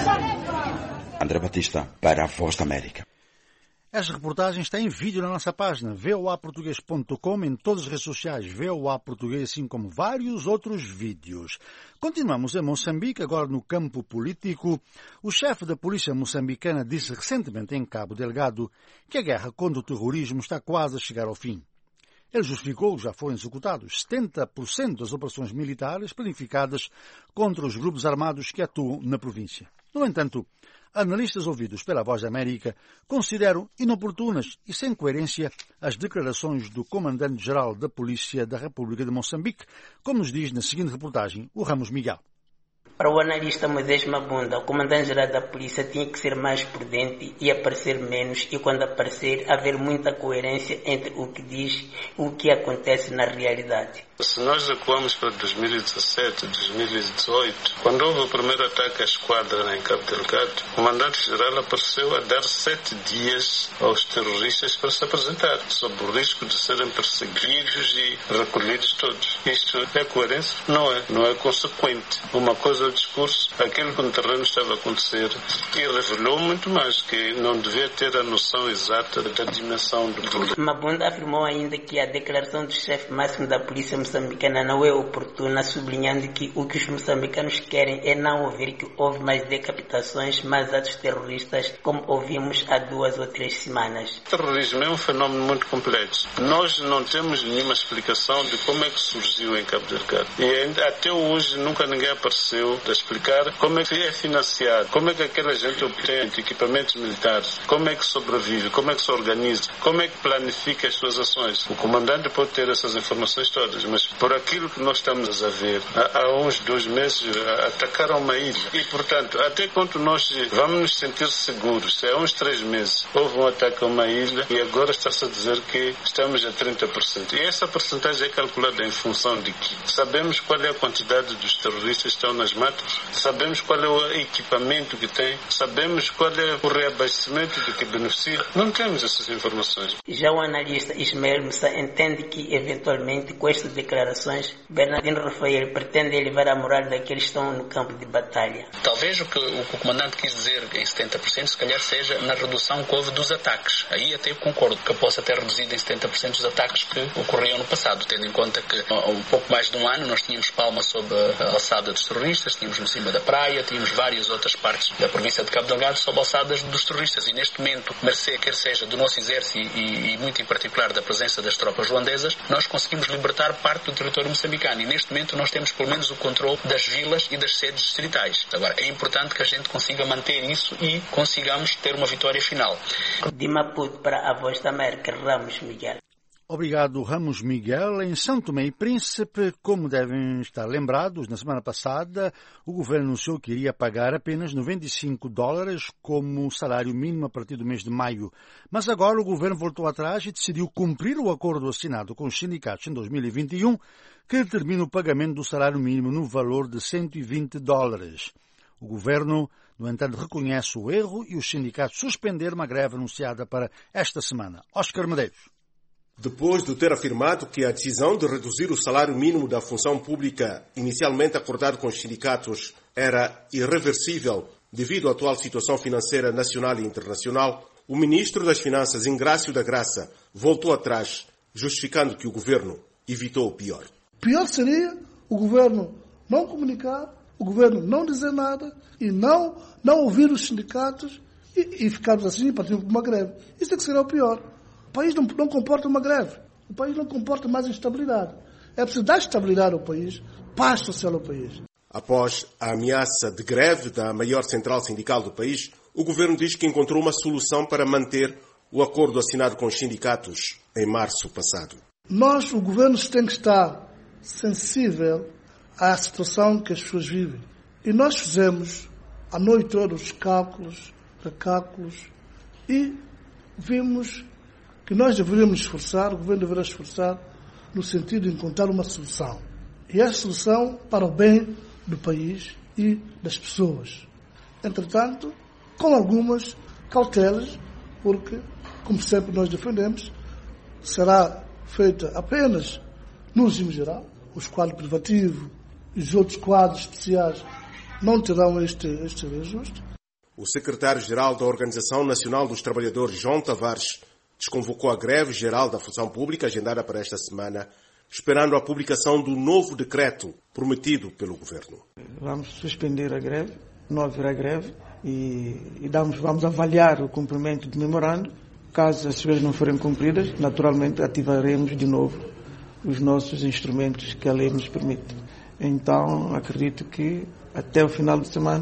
André Batista, para a Voz da América. Esta reportagem está em vídeo na nossa página voaportugues.com, em todas as redes sociais VOA Português, assim como vários outros vídeos. Continuamos em Moçambique, agora no campo político. O chefe da polícia moçambicana disse recentemente em Cabo Delgado que a guerra contra o terrorismo está quase a chegar ao fim. Ele justificou que já foram executados 70% das operações militares planificadas contra os grupos armados que atuam na província. No entanto, analistas ouvidos pela Voz da América consideram inoportunas e sem coerência as declarações do Comandante-Geral da Polícia da República de Moçambique, como nos diz na seguinte reportagem o Ramos Miguel. Para o analista Moisés Mabunda, o comandante-geral da polícia tinha que ser mais prudente e aparecer menos, e quando aparecer, haver muita coerência entre o que diz e o que acontece na realidade. Se nós recuamos para 2017, 2018, quando houve o primeiro ataque à esquadra em Cabo Delgado, o comandante-geral apareceu a dar 7 dias aos terroristas para se apresentar, sob o risco de serem perseguidos e recolhidos todos. Isto é coerência? Não é consequente. Uma coisa é o discurso, aquilo que no terreno estava a acontecer, e revelou muito mais, que não devia ter a noção exata da dimensão do problema. Mabunda afirmou ainda que a declaração do chefe máximo da polícia moçambicana não é oportuna, sublinhando que o que os moçambicanos querem é não ouvir que houve mais decapitações, mais atos terroristas, como ouvimos há 2 ou 3 semanas. O terrorismo é um fenómeno muito complexo. Nós não temos nenhuma explicação de como é que surgiu em Cabo Delgado. E até hoje nunca ninguém apareceu a explicar como é que é financiado, como é que aquela gente obtém equipamentos militares, como é que sobrevive, como é que se organiza, como é que planifica as suas ações. O comandante pode ter essas informações todas, mas por aquilo que nós estamos a ver, há uns 2 meses atacaram uma ilha. E, portanto, até quando nós vamos nos sentir seguros, há uns 3 meses houve um ataque a uma ilha e agora está-se a dizer que estamos a 30%. E essa porcentagem é calculada em função de que sabemos qual é a quantidade dos terroristas que estão nas matas, sabemos qual é o equipamento que tem, sabemos qual é o reabastecimento de que beneficia. Não temos essas informações. Já o analista Ismael Moussa entende que, eventualmente, com estas declarações, Bernardino Rafael pretende elevar a moral daqueles que estão no campo de batalha. Talvez o que o comandante quis dizer em 70%, se calhar seja na redução que houve dos ataques. Aí até eu concordo que possa ter reduzido em 70% os ataques que ocorriam no passado, tendo em conta que há um pouco mais de um ano nós tínhamos Palma sob a alçada dos terroristas, tínhamos no cima da praia, tínhamos várias outras partes da província de Cabo Delgado sob alçadas dos terroristas. E neste momento, mercê quer seja do nosso exército e muito em particular da presença das tropas ruandesas, nós conseguimos libertar parte do território moçambicano. E neste momento nós temos pelo menos o controle das vilas e das sedes distritais. Agora, é importante que a gente consiga manter isso e consigamos ter uma vitória final. De Maputo para a Voz da América, Ramos Miguel. Obrigado, Ramos Miguel. Em São Tomé e Príncipe, como devem estar lembrados, na semana passada o governo anunciou que iria pagar apenas $95 como salário mínimo a partir do mês de maio. Mas agora o governo voltou atrás e decidiu cumprir o acordo assinado com os sindicatos em 2021, que determina o pagamento do salário mínimo no valor de $120. O governo, no entanto, reconhece o erro e os sindicatos suspenderam uma greve anunciada para esta semana. Oscar Medeiros. Depois de ter afirmado que a decisão de reduzir o salário mínimo da função pública, inicialmente acordado com os sindicatos, era irreversível devido à atual situação financeira nacional e internacional, o ministro das Finanças, Ingrácio da Graça, voltou atrás, justificando que o governo evitou o pior. Pior seria o governo não comunicar, o governo não dizer nada e não ouvir os sindicatos e ficarmos assim e partirmos para uma greve. Isso é que seria o pior. O país não comporta uma greve. O país não comporta mais instabilidade. É preciso dar estabilidade ao país, paz social ao país. Após a ameaça de greve da maior central sindical do país, o governo diz que encontrou uma solução para manter o acordo assinado com os sindicatos em março passado. Nós, o governo, tem que estar sensível à situação que as pessoas vivem. E nós fizemos a noite toda os cálculos, recálculos, e vimos que nós deveríamos esforçar, o governo deveria esforçar, no sentido de encontrar uma solução. E essa solução para o bem do país e das pessoas. Entretanto, com algumas cautelas, porque, como sempre nós defendemos, será feita apenas no regime geral. Os quadros privativos e os outros quadros especiais não terão este reajuste. O secretário-geral da Organização Nacional dos Trabalhadores, João Tavares, desconvocou a greve geral da função pública agendada para esta semana, esperando a publicação do novo decreto prometido pelo governo. Vamos suspender a greve, não haverá greve e vamos avaliar o cumprimento do memorando. Caso as coisas não forem cumpridas, naturalmente ativaremos de novo os nossos instrumentos que a lei nos permite. Então, acredito que até o final de semana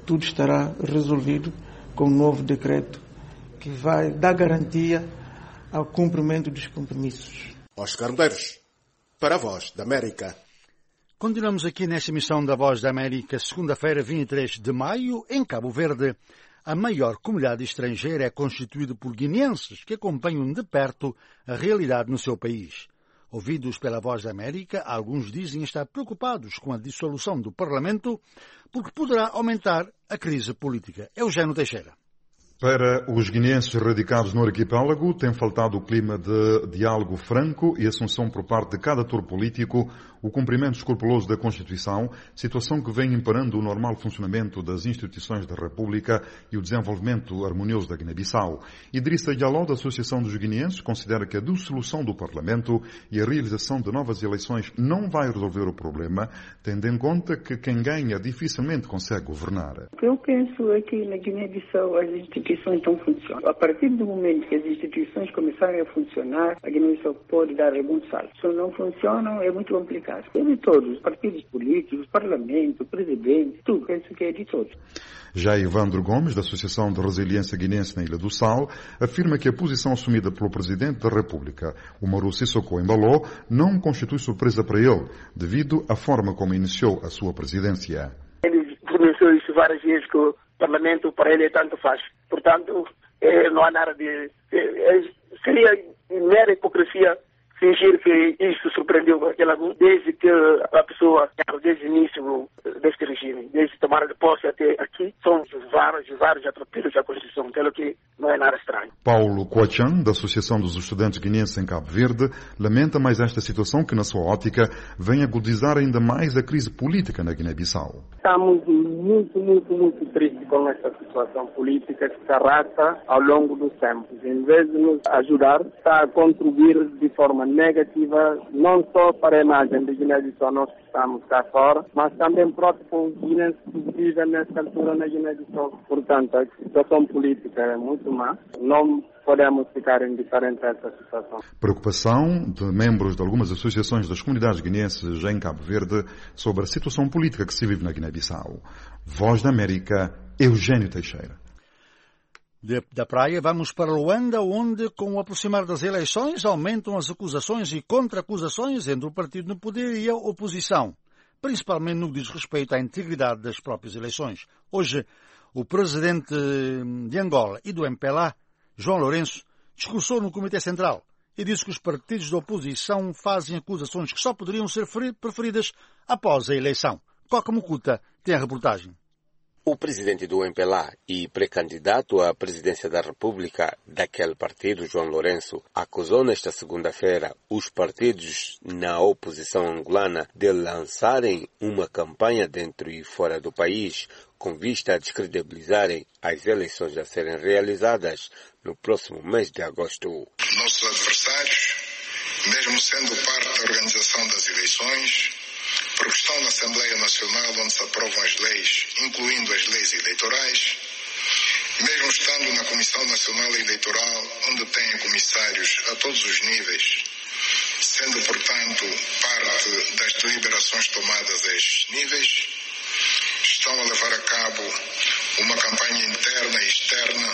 tudo estará resolvido com um novo decreto que vai dar garantia ao cumprimento dos compromissos. Oscar Medeiros, para a Voz da América. Continuamos aqui nesta emissão da Voz da América, segunda-feira, 23 de maio, em Cabo Verde. A maior comunidade estrangeira é constituída por guineenses que acompanham de perto a realidade no seu país. Ouvidos pela Voz da América, alguns dizem estar preocupados com a dissolução do Parlamento porque poderá aumentar a crise política. Eugênio Teixeira. Para os guineenses radicados no arquipélago, tem faltado o clima de diálogo franco e assunção por parte de cada ator político, o cumprimento escrupuloso da Constituição, situação que vem imperando o normal funcionamento das instituições da República e o desenvolvimento harmonioso da Guiné-Bissau. Idrissa Diallo, da Associação dos Guineenses, considera que a dissolução do Parlamento e a realização de novas eleições não vai resolver o problema, tendo em conta que quem ganha dificilmente consegue governar. O que eu penso é que na Guiné-Bissau as instituições não funcionam. A partir do momento que as instituições começarem a funcionar, a Guiné-Bissau pode dar algum salto. Se não funcionam, é muito complicado. É de todos, os partidos políticos, o parlamento, o presidente, tudo. Penso que é de todos. Já Evandro Gomes, da Associação de Resiliência Guinense na Ilha do Sal, afirma que a posição assumida pelo Presidente da República, Umaru Sissoko Embalo, não constitui surpresa para ele, devido à forma como iniciou a sua presidência. Ele pronunciou isso várias vezes, que o Parlamento para ele tanto faz. Portanto, não há nada de... seria mera hipocrisia fingir que isso surpreendeu desde que a pessoa, desde o início deste regime, desde tomar de posse até aqui, são vários atropelos à Constituição, pelo que não é nada estranho. Paulo Coachan, da Associação dos Estudantes Guineenses em Cabo Verde, lamenta mais esta situação que, na sua ótica, vem agudizar ainda mais a crise política na Guiné-Bissau. Estamos muito tristes com esta situação política que se arrasta ao longo dos tempos. Em vez de nos ajudar, está a contribuir de forma negativa, não só para a imagem de Guiné-Bissau, nós que estamos cá fora, mas também próprio para os guineenses que vivem nesta altura na Guiné-Bissau. Portanto, a situação política é muito má. Não podemos ficar indiferentes a essa situação. Preocupação de membros de algumas associações das comunidades guineenses em Cabo Verde sobre a situação política que se vive na Guiné-Bissau. Voz da América, Eugênio Teixeira. Da praia vamos para Luanda, onde, com o aproximar das eleições, aumentam as acusações e contra-acusações entre o partido no poder e a oposição, principalmente no que diz respeito à integridade das próprias eleições. Hoje, o presidente de Angola e do MPLA, João Lourenço, discursou no Comitê Central e disse que os partidos da oposição fazem acusações que só poderiam ser preferidas após a eleição. Coca Mucuta tem a reportagem. O presidente do MPLA e pré-candidato à presidência da República daquele partido, João Lourenço, acusou nesta segunda-feira os partidos na oposição angolana de lançarem uma campanha dentro e fora do país com vista a descredibilizarem as eleições a serem realizadas no próximo mês de agosto. Nossos adversários, mesmo sendo parte da organização das eleições, porque estão na Assembleia Nacional onde se aprovam as leis, incluindo as leis eleitorais, mesmo estando na Comissão Nacional Eleitoral, onde têm comissários a todos os níveis, sendo, portanto, parte das deliberações tomadas a estes níveis, estão a levar a cabo uma campanha interna e externa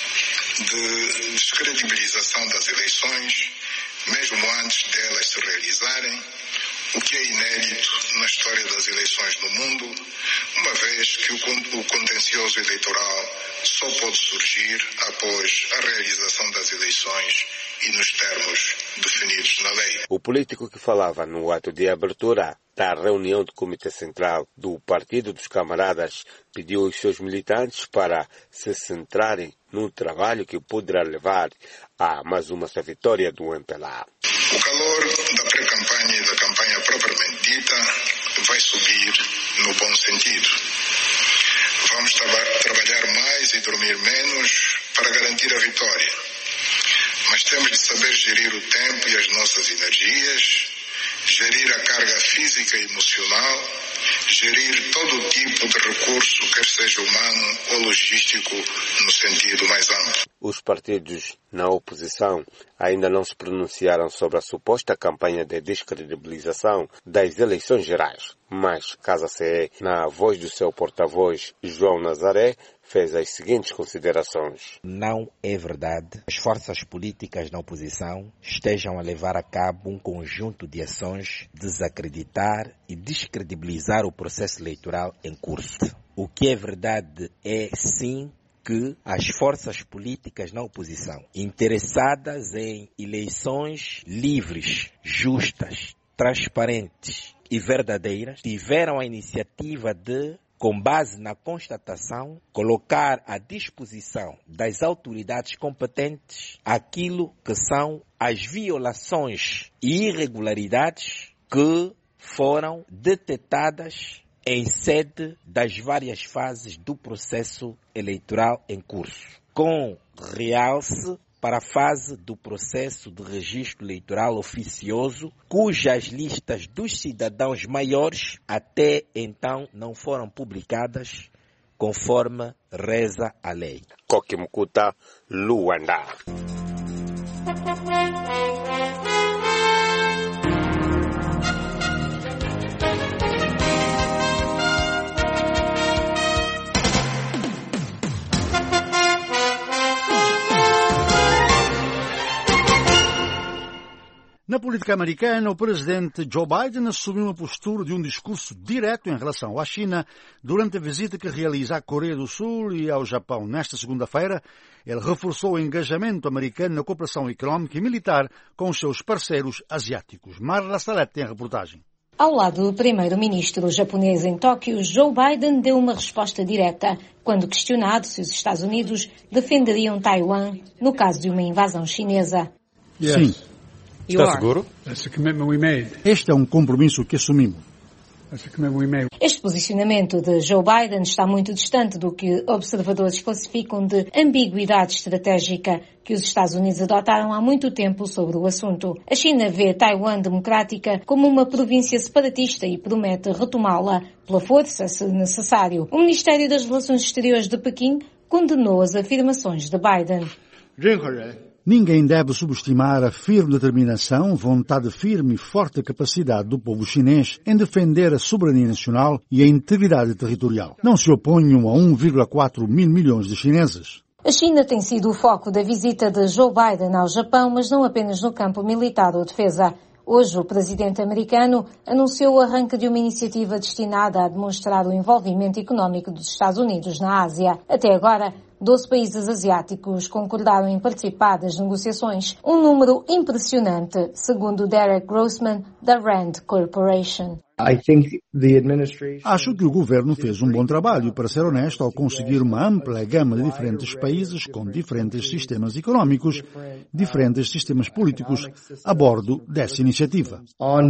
de descredibilização das eleições, mesmo antes delas se realizarem, o que é inédito na história das eleições no mundo, uma vez que o contencioso eleitoral só pode surgir após a realização das eleições e nos termos definidos na lei. O político que falava no ato de abertura da reunião do Comitê Central do Partido dos Camaradas pediu aos seus militantes para se centrarem no trabalho que poderá levar a mais uma vitória do MPLA. O calor da pré-campanha e da campanha propriamente dita vai subir no bom sentido. Vamos trabalhar mais e dormir menos para garantir a vitória. Mas temos de saber gerir o tempo e as nossas energias, gerir a carga física e emocional gerir todo tipo de recurso, quer seja humano ou logístico, no sentido mais amplo. Os partidos na oposição ainda não se pronunciaram sobre a suposta campanha de descredibilização das eleições gerais, mas Casa CE, na voz do seu porta-voz João Nazaré, fez as seguintes considerações. Não é verdade que as forças políticas na oposição estejam a levar a cabo um conjunto de ações de desacreditar e descredibilizar o processo eleitoral em curso. O que é verdade é, sim, que as forças políticas na oposição, interessadas em eleições livres, justas, transparentes e verdadeiras, tiveram a iniciativa de, com base na constatação, colocar à disposição das autoridades competentes aquilo que são as violações e irregularidades que foram detectadas em sede das várias fases do processo eleitoral em curso, com realce para a fase do processo de registro eleitoral oficioso, cujas listas dos cidadãos maiores até então não foram publicadas, conforme reza a lei. Kokimukuta, Luanda. Na política americana, o presidente Joe Biden assumiu uma postura de um discurso direto em relação à China durante a visita que realiza à Coreia do Sul e ao Japão. Nesta segunda-feira, ele reforçou o engajamento americano na cooperação económica e militar com os seus parceiros asiáticos. Marla Salete tem a reportagem. Ao lado do primeiro-ministro japonês em Tóquio, Joe Biden deu uma resposta direta quando questionado se os Estados Unidos defenderiam Taiwan no caso de uma invasão chinesa. Sim. Está seguro? Este é um compromisso que assumimos. Este posicionamento de Joe Biden está muito distante do que observadores classificam de ambiguidade estratégica que os Estados Unidos adotaram há muito tempo sobre o assunto. A China vê Taiwan democrática como uma província separatista e promete retomá-la pela força, se necessário. O Ministério das Relações Exteriores de Pequim condenou as afirmações de Biden. Ninguém deve subestimar a firme determinação, vontade firme e forte capacidade do povo chinês em defender a soberania nacional e a integridade territorial. Não se oponham a 1,4 mil milhões de chineses. A China tem sido o foco da visita de Joe Biden ao Japão, mas não apenas no campo militar ou defesa. Hoje, o presidente americano anunciou o arranque de uma iniciativa destinada a demonstrar o envolvimento económico dos Estados Unidos na Ásia. Até agora, 12 países asiáticos concordaram em participar das negociações, um número impressionante, segundo Derek Grossman, da Rand Corporation. Acho que o governo fez um bom trabalho, para ser honesto, ao conseguir uma ampla gama de diferentes países com diferentes sistemas económicos, diferentes sistemas políticos a bordo dessa iniciativa.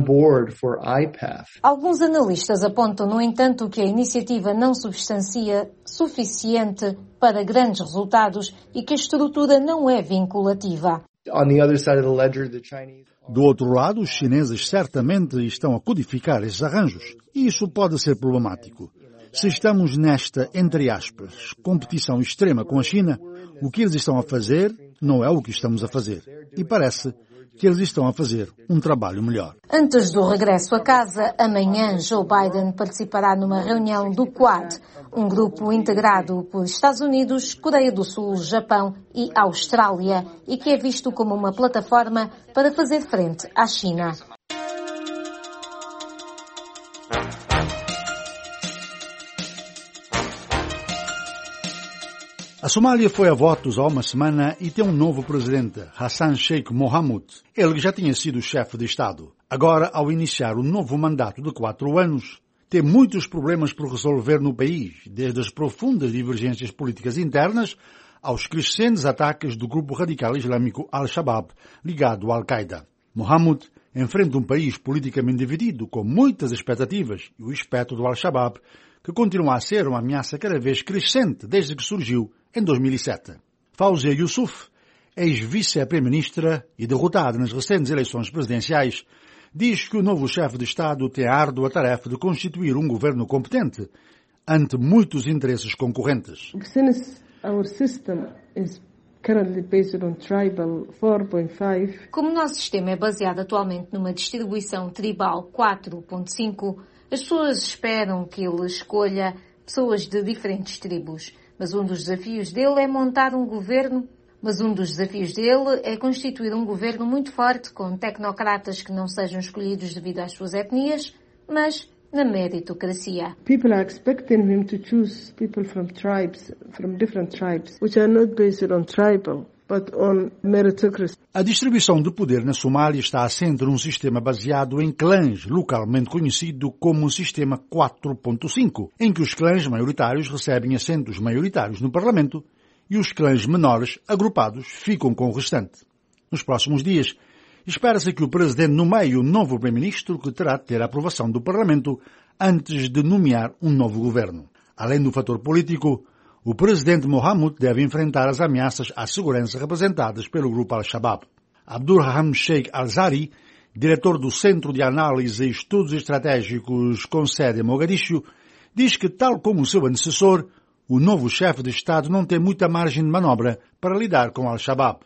Alguns analistas apontam, no entanto, que a iniciativa não substancia suficiente para grandes resultados e que a estrutura não é vinculativa. Do outro lado, os chineses certamente estão a codificar esses arranjos, e isso pode ser problemático. Se estamos nesta, entre aspas, competição extrema com a China, o que eles estão a fazer não é o que estamos a fazer. E parece que eles estão a fazer um trabalho melhor. Antes do regresso a casa, amanhã Joe Biden participará numa reunião do Quad, um grupo integrado por Estados Unidos, Coreia do Sul, Japão e Austrália, e que é visto como uma plataforma para fazer frente à China. A Somália foi a votos há uma semana e tem um novo presidente, Hassan Sheikh Mohamud. Ele que já tinha sido chefe de Estado. Agora, ao iniciar um novo mandato de 4 anos, tem muitos problemas por resolver no país, desde as profundas divergências políticas internas aos crescentes ataques do grupo radical islâmico Al-Shabaab, ligado à Al-Qaeda. Mohamud enfrenta um país politicamente dividido, com muitas expectativas, e o espectro do Al-Shabaab, que continua a ser uma ameaça cada vez crescente desde que surgiu em 2007. Fawzia Youssouf, ex-vice-primeira-ministra e derrotada nas recentes eleições presidenciais, diz que o novo chefe de Estado tem a árdua tarefa de constituir um governo competente ante muitos interesses concorrentes. Since our system is currently based on tribal 4.5. Como o nosso sistema é baseado atualmente numa distribuição tribal 4.5, as pessoas esperam que ele escolha pessoas de diferentes tribos. Mas um dos desafios dele é montar um governo. Constituir um governo muito forte, com tecnocratas que não sejam escolhidos devido às suas etnias, mas na meritocracia. People are expecting him to choose people from different tribes, which are not based on tribal, but on meritocracy. A distribuição de poder na Somália está assente num sistema baseado em clãs, localmente conhecido como o sistema 4.5, em que os clãs maioritários recebem assentos maioritários no Parlamento e os clãs menores, agrupados, ficam com o restante. Nos próximos dias, espera-se que o presidente nomeie o novo primeiro-ministro, que terá de ter a aprovação do Parlamento antes de nomear um novo governo. Além do fator político, o presidente Mohamed deve enfrentar as ameaças à segurança representadas pelo grupo Al-Shabaab. Abdurrahman Sheikh Al-Zari, diretor do Centro de Análise e Estudos Estratégicos com sede em Mogadiscio, diz que, tal como o seu antecessor, o novo chefe de Estado não tem muita margem de manobra para lidar com Al-Shabaab.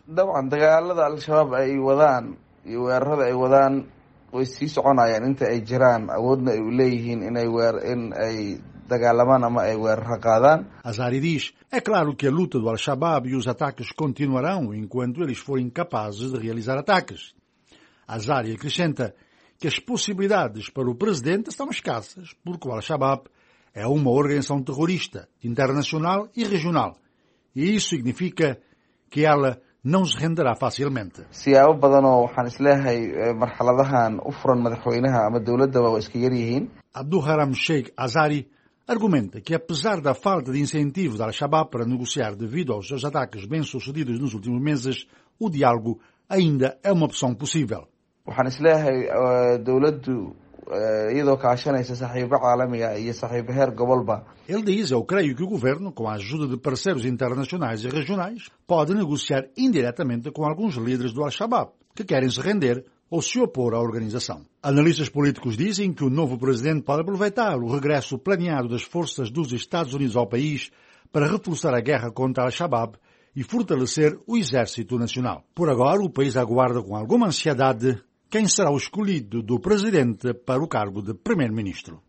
iyo weerarada ay wadaan way sii soconayaan inta ay jiraan awoodna ay u leeyihiin in ay dagaalamaan ama ay weerar qaadaan. Azari diz, é claro que a luta do Al-Shabaab e os ataques continuarão enquanto eles forem capazes de realizar ataques. Azari acrescenta que as possibilidades para o presidente estão escassas, porque o Al-Shabaab é uma organização terrorista, internacional e regional. E isso significa que ela não se renderá facilmente. Siyaabo badan oo waxaan isleeyahay marxaladahan u furan madaxweynaha ama dawladda waa iska yar yihiin. Abdurrahman Sheikh Azari argumenta que, apesar da falta de incentivos da Al-Shabaab para negociar devido aos seus ataques bem-sucedidos nos últimos meses, o diálogo ainda é uma opção possível. Waxaan isleeyahay dawladdu iyadoo kaashanaysa saaxiibo caalamiga iyo saaxiibo heer gobolba. Ele diz, eu creio que o governo, com a ajuda de parceiros internacionais e regionais, pode negociar indiretamente com alguns líderes do Al-Shabaab, que querem se render ou se opor à organização. Analistas políticos dizem que o novo presidente pode aproveitar o regresso planeado das forças dos Estados Unidos ao país para reforçar a guerra contra Al-Shabaab e fortalecer o exército nacional. Por agora, o país aguarda com alguma ansiedade quem será o escolhido do presidente para o cargo de primeiro-ministro.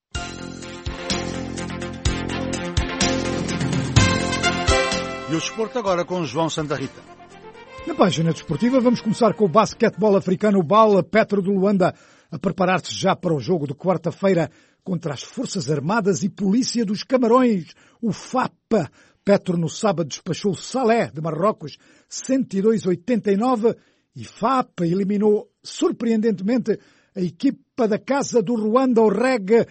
E o desporto agora com João Santa Rita. Na página desportiva vamos começar com o basquetebol africano. O Bal Petro de Luanda a preparar-se já para o jogo de quarta-feira contra as Forças Armadas e Polícia dos Camarões, o FAP. Petro no sábado despachou Salé de Marrocos 102-89 e FAP eliminou surpreendentemente a equipa da Casa do Ruanda, o REG,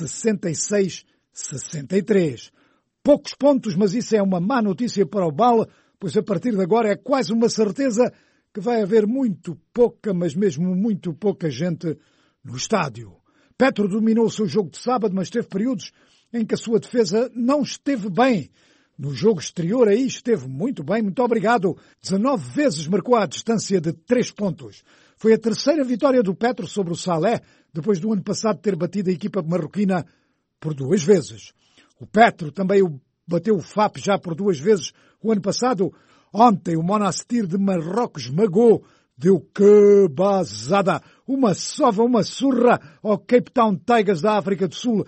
66-63. Poucos pontos, mas isso é uma má notícia para o Bal, pois a partir de agora é quase uma certeza que vai haver muito pouca, mas mesmo muito pouca gente no estádio. Petro dominou o seu jogo de sábado, mas teve períodos em que a sua defesa não esteve bem. No jogo exterior aí esteve muito bem, muito obrigado. 19 vezes marcou à distância de 3 pontos. Foi a terceira vitória do Petro sobre o Salé, depois do ano passado ter batido a equipa marroquina por 2 vezes. O Petro também bateu o FAP já por 2 vezes o ano passado. Ontem o Monastir de Marrocos esmagou, deu que bazada, uma sova, uma surra ao Cape Town Tigers da África do Sul,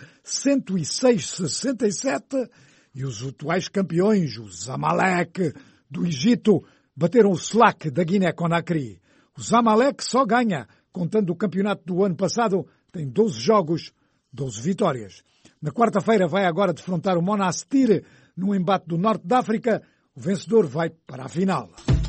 106-67. E os atuais campeões, os Zamalek do Egito, bateram o Slack da Guiné-Conakry. O Zamalek só ganha, contando o campeonato do ano passado, tem 12 jogos, 12 vitórias. Na quarta-feira vai agora defrontar o Monastir no embate do Norte da África. O vencedor vai para a final.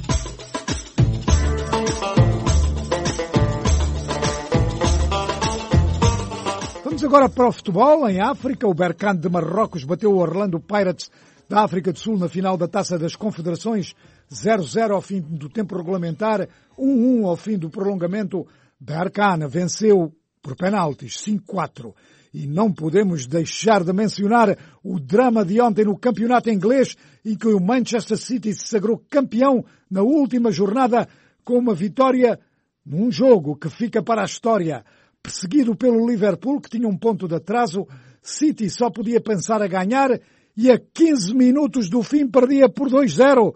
Vamos agora para o futebol. Em África, o Berkane de Marrocos bateu o Orlando Pirates da África do Sul na final da Taça das Confederações, 0-0 ao fim do tempo regulamentar, 1-1 ao fim do prolongamento. Berkane venceu por penaltis, 5-4. E não podemos deixar de mencionar o drama de ontem no campeonato inglês, em que o Manchester City se sagrou campeão na última jornada com uma vitória Num jogo que fica para a história, perseguido pelo Liverpool, que tinha um ponto de atraso, City só podia pensar a ganhar e a 15 minutos do fim perdia por 2-0.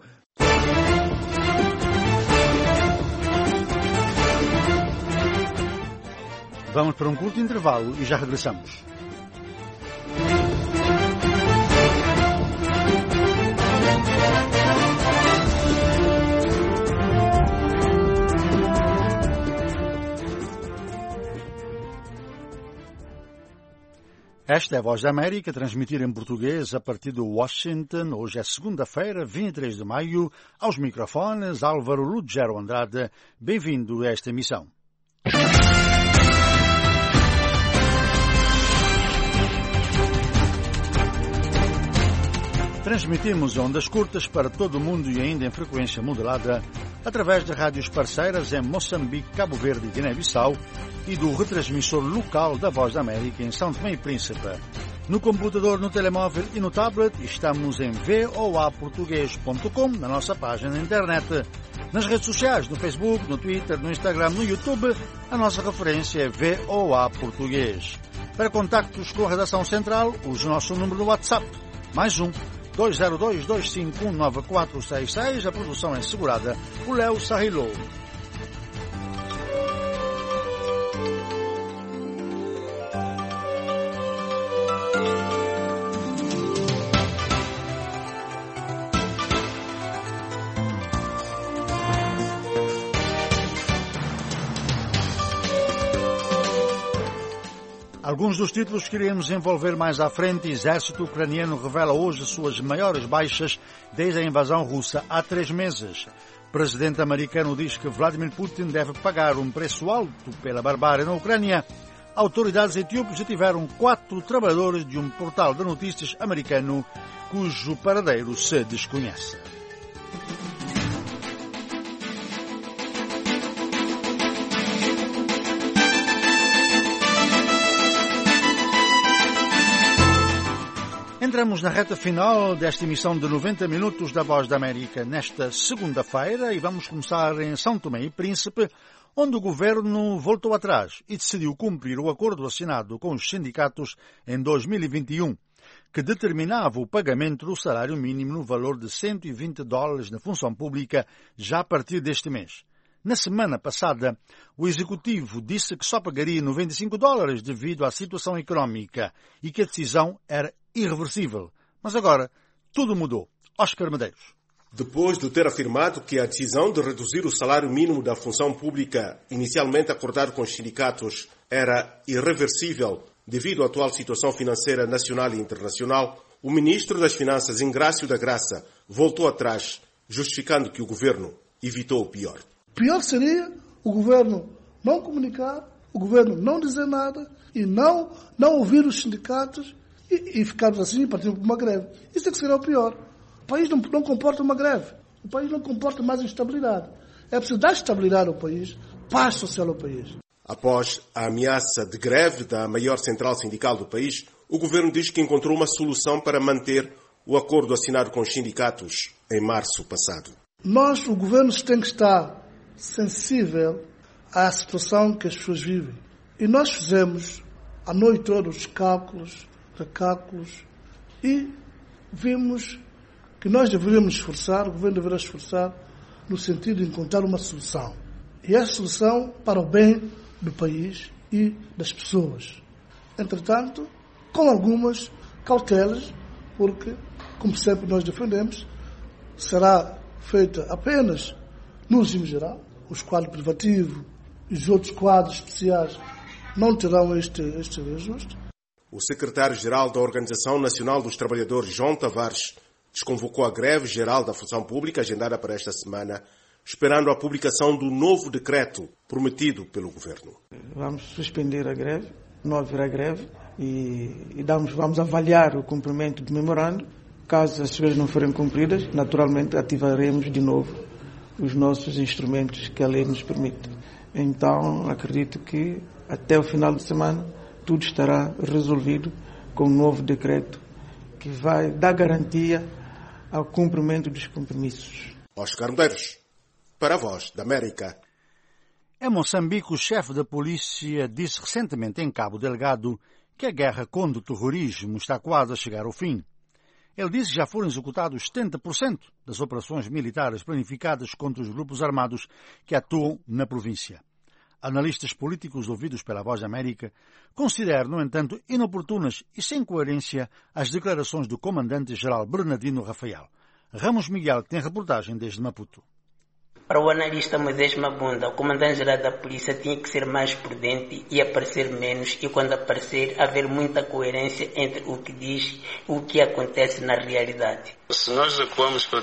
Vamos para um curto intervalo e já regressamos. Esta é a Voz da América, transmitida em português a partir de Washington. Hoje é segunda-feira, 23 de maio. Aos microfones, Álvaro Ruggiero Andrade. Bem-vindo a esta emissão. Transmitimos ondas curtas para todo o mundo e ainda em frequência modulada através de rádios parceiras em Moçambique, Cabo Verde e Guiné-Bissau e do retransmissor local da Voz da América em São Tomé e Príncipe. No computador, no telemóvel e no tablet estamos em voaportugues.com, na nossa página na internet. Nas redes sociais, no Facebook, no Twitter, no Instagram, no YouTube, a nossa referência é VOA Português. Para contactos com a redação central, use o nosso número no WhatsApp, +1 202-251-9466. A produção é assegurada por Léo Sarrilou. Alguns dos títulos que iremos envolver mais à frente. Exército ucraniano revela hoje suas maiores baixas desde a invasão russa há 3 meses. Presidente americano diz que Vladimir Putin deve pagar um preço alto pela barbárie na Ucrânia. Autoridades etíopes detiveram 4 trabalhadores de um portal de notícias americano cujo paradeiro se desconhece. Entramos na reta final desta emissão de 90 minutos da Voz da América nesta segunda-feira e vamos começar em São Tomé e Príncipe, onde o governo voltou atrás e decidiu cumprir o acordo assinado com os sindicatos em 2021, que determinava o pagamento do salário mínimo no valor de $120 na função pública já a partir deste mês. Na semana passada, o Executivo disse que só pagaria $95 devido à situação económica e que a decisão era irreversível. Mas agora, tudo mudou. Oscar Medeiros. Depois de ter afirmado que a decisão de reduzir o salário mínimo da função pública, inicialmente acordado com os sindicatos, era irreversível devido à atual situação financeira nacional e internacional, o Ministro das Finanças, Ingrácio da Graça, voltou atrás, justificando que o governo evitou o pior. Pior seria o governo não comunicar, o governo não dizer nada e não ouvir os sindicatos e ficarmos assim e partirmos para uma greve. Isso é que seria o pior. O país não comporta uma greve. O país não comporta mais instabilidade. É preciso dar estabilidade ao país, paz social ao país. Após a ameaça de greve da maior central sindical do país, o governo diz que encontrou uma solução para manter o acordo assinado com os sindicatos em março passado. O governo tem que estar sensível à situação que as pessoas vivem. E nós fizemos a noite toda os cálculos, recálculos, e vimos que nós deveríamos esforçar, o governo deveria esforçar no sentido de encontrar uma solução. E essa solução para o bem do país e das pessoas. Entretanto, com algumas cautelas, porque, como sempre nós defendemos, será feita apenas no regime geral. Os quadros privativos e os outros quadros especiais não terão este reajuste. O secretário-geral da Organização Nacional dos Trabalhadores, João Tavares, desconvocou a greve geral da função pública agendada para esta semana, esperando a publicação do novo decreto prometido pelo governo. Vamos suspender a greve, não haverá greve, e vamos avaliar o cumprimento do memorando. Caso as coisas não forem cumpridas, naturalmente ativaremos de novo os nossos instrumentos que a lei nos permite. Então, acredito que até o final de semana tudo estará resolvido com um novo decreto que vai dar garantia ao cumprimento dos compromissos. Oscar Medeiros, para a Voz da América. Em Moçambique, o chefe da polícia disse recentemente em Cabo Delgado que a guerra contra o terrorismo está quase a chegar ao fim. Ele disse que já foram executados 70% das operações militares planificadas contra os grupos armados que atuam na província. Analistas políticos ouvidos pela Voz da América consideram, no entanto, inoportunas e sem coerência as declarações do comandante-geral Bernardino Rafael. Ramos Miguel tem reportagem desde Maputo. Para o analista Moisés Mabunda, o comandante-geral da polícia tinha que ser mais prudente e aparecer menos, e quando aparecer, haver muita coerência entre o que diz e o que acontece na realidade. Se nós recuamos para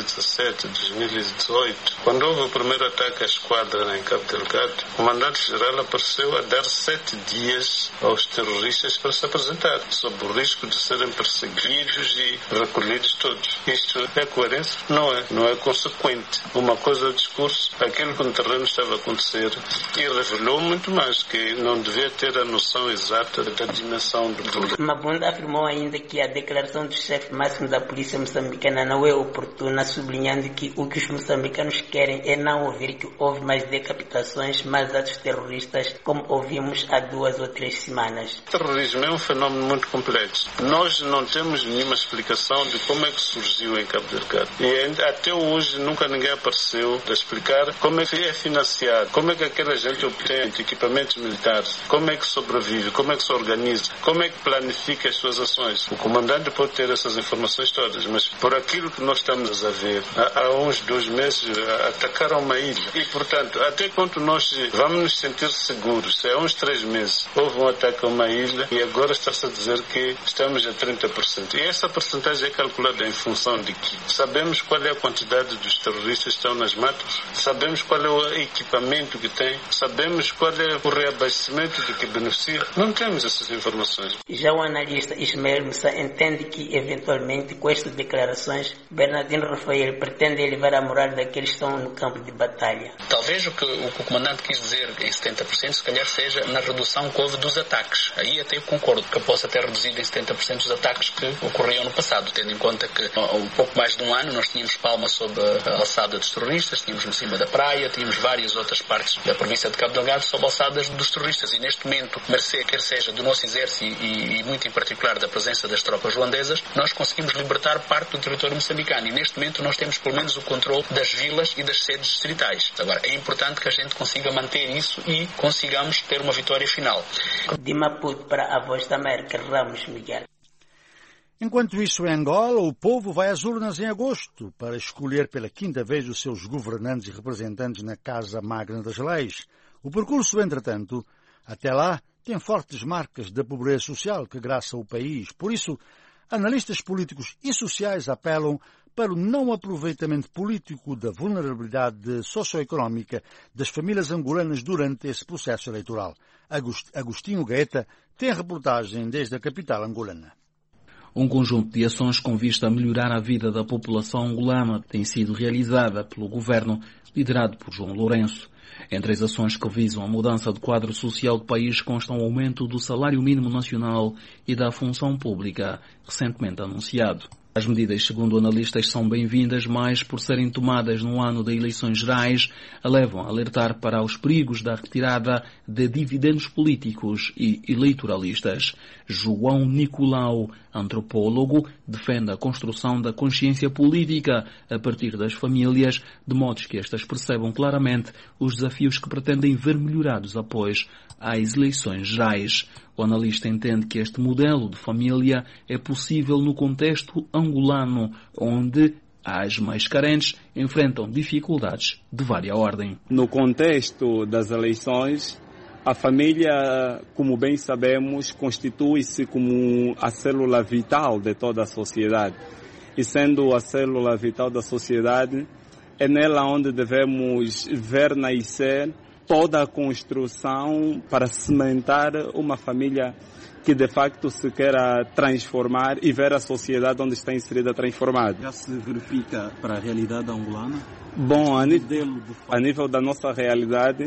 2017, 2018, quando houve o primeiro ataque à esquadra em Cabo Delgado, o comandante-geral apareceu a dar 7 dias aos terroristas para se apresentar, sob o risco de serem perseguidos e recolhidos todos. Isto é coerência? Não é consequente. Uma coisa é o discurso, aquilo que no terreno estava a acontecer, e revelou muito mais, que não devia ter a noção exata da dimensão do problema. Mabunda afirmou ainda que a declaração do chefe máximo da polícia moçambicana não é oportuna, sublinhando que o que os moçambicanos querem é não ouvir que houve mais decapitações, mais atos terroristas, como ouvimos há 2 ou 3 semanas. O terrorismo é um fenómeno muito complexo. Nós não temos nenhuma explicação de como é que surgiu em Cabo Delgado. E até hoje nunca ninguém apareceu a explicar como é que é financiado, como é que aquela gente obtém equipamentos militares, como é que sobrevive, como é que se organiza, como é que planifica as suas ações. O comandante pode ter essas informações todas, mas por aquilo que nós estamos a ver, há uns 2 meses atacaram uma ilha. E, portanto, até quando nós vamos nos sentir seguros, se há uns 3 meses houve um ataque a uma ilha e agora está-se a dizer que estamos a 30%. E essa porcentagem é calculada em função de que sabemos qual é a quantidade dos terroristas que estão nas matas, sabemos qual é o equipamento que tem, sabemos qual é o reabastecimento de que beneficia. Não temos essas informações. Já o analista Ismael Moussa entende que, eventualmente, com estas declarações, Bernardino Rafael pretende elevar a moral daqueles que estão no campo de batalha. Talvez o que o comandante quis dizer em 70%, se calhar seja na redução que houve dos ataques. Aí até eu concordo que possa ter reduzido em 70% os ataques que ocorriam no passado, tendo em conta que há um pouco mais de um ano nós tínhamos Palma sob a alçada dos terroristas, tínhamos em cima da praia, tínhamos várias outras partes da província de Cabo Delgado sob alçadas dos terroristas. E neste momento, mercê quer seja do nosso exército e muito em particular da presença das tropas ruandesas, nós conseguimos libertar parte do território moçambicano. E neste momento nós temos pelo menos o controle das vilas e das sedes distritais. Agora, é importante que a gente consiga manter isso e consigamos ter uma vitória final. De Maputo para a Voz da América, Ramos Miguel. Enquanto isso, em Angola, o povo vai às urnas em agosto para escolher pela 5ª vez os seus governantes e representantes na Casa Magna das Leis. O percurso, entretanto, até lá, tem fortes marcas da pobreza social que graça o país. Por isso, analistas políticos e sociais apelam para o não aproveitamento político da vulnerabilidade socioeconómica das famílias angolanas durante esse processo eleitoral. Agostinho Gaeta tem a reportagem desde a capital angolana. Um conjunto de ações com vista a melhorar a vida da população angolana tem sido realizada pelo governo liderado por João Lourenço. Entre as ações que visam a mudança do quadro social do país constam o aumento do salário mínimo nacional e da função pública, recentemente anunciado. As medidas, segundo analistas, são bem-vindas, mas por serem tomadas no ano de eleições gerais, levam a alertar para os perigos da retirada de dividendos políticos e eleitoralistas. João Nicolau, antropólogo, defende a construção da consciência política a partir das famílias, de modo que estas percebam claramente os desafios que pretendem ver melhorados após as eleições gerais. O analista entende que este modelo de família é possível no contexto angolano, onde as mais carentes enfrentam dificuldades de vária ordem. No contexto das eleições, a família, como bem sabemos, constitui-se como a célula vital de toda a sociedade. E sendo a célula vital da sociedade, é nela onde devemos ver nascer toda a construção para cimentar uma família que de facto se queira transformar e ver a sociedade onde está inserida transformada. Já se verifica para a realidade angolana? Bom, a nível da nossa realidade,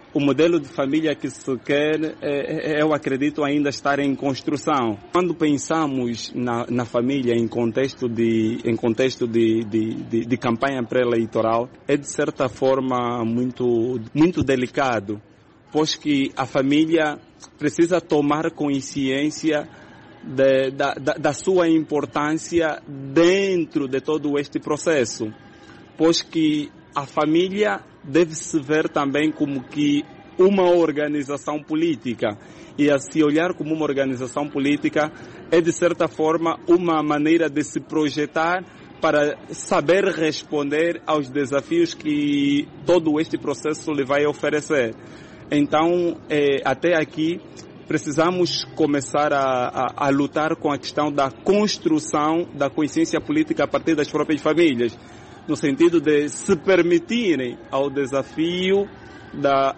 o modelo de família que se quer, eu acredito, ainda estar em construção. Quando pensamos na família em contexto de campanha pré-eleitoral, é de certa forma muito delicado, pois que a família precisa tomar consciência da sua importância dentro de todo este processo, pois que a família deve se ver também como que uma organização política, e a se olhar como uma organização política é de certa forma uma maneira de se projetar para saber responder aos desafios que todo este processo lhe vai oferecer. Então, até aqui, precisamos começar a lutar com a questão da construção da consciência política a partir das próprias famílias, no sentido de se permitirem ao desafio da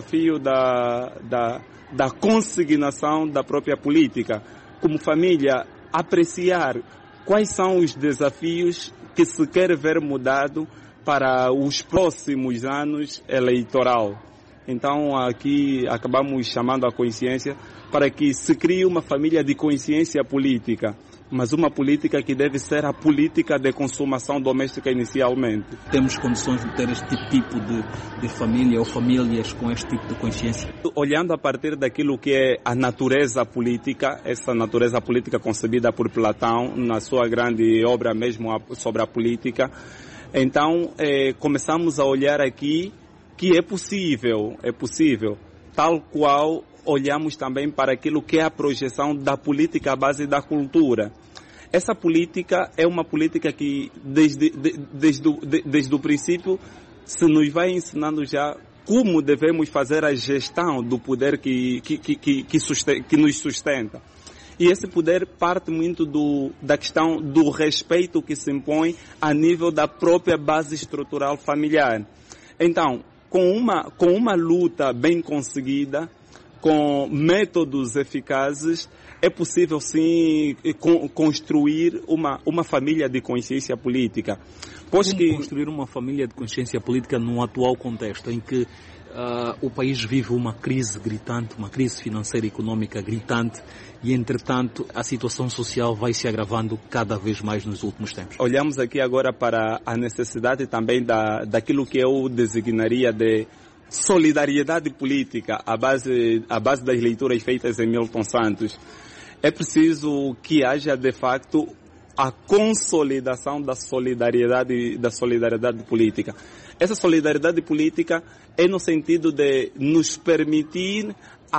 consignação da própria política. Como família, apreciar quais são os desafios que se quer ver mudado para os próximos anos eleitoral. Então, aqui acabamos chamando a consciência para que se crie uma família de consciência política, mas uma política que deve ser a política de consumação doméstica inicialmente. Temos condições de ter este tipo de família ou famílias com este tipo de consciência? Olhando a partir daquilo que é a natureza política, essa natureza política concebida por Platão na sua grande obra mesmo sobre a política, então começamos a olhar aqui que é possível, tal qual olhamos também para aquilo que é a projeção da política à base da cultura. Essa política é uma política que desde o princípio se nos vai ensinando já como devemos fazer a gestão do poder que nos sustenta. E esse poder parte muito da questão do respeito que se impõe a nível da própria base estrutural familiar. Então, com uma luta bem conseguida, com métodos eficazes, é possível sim construir uma família de consciência política. Construir uma família de consciência política num atual contexto em que o país vive uma crise gritante, uma crise financeira e económica gritante, e entretanto a situação social vai se agravando cada vez mais nos últimos tempos. Olhamos aqui agora para a necessidade também daquilo que eu designaria de solidariedade política à base das leituras feitas em Milton Santos. É preciso que haja de facto a consolidação da solidariedade política. Essa solidariedade política é no sentido de nos permitir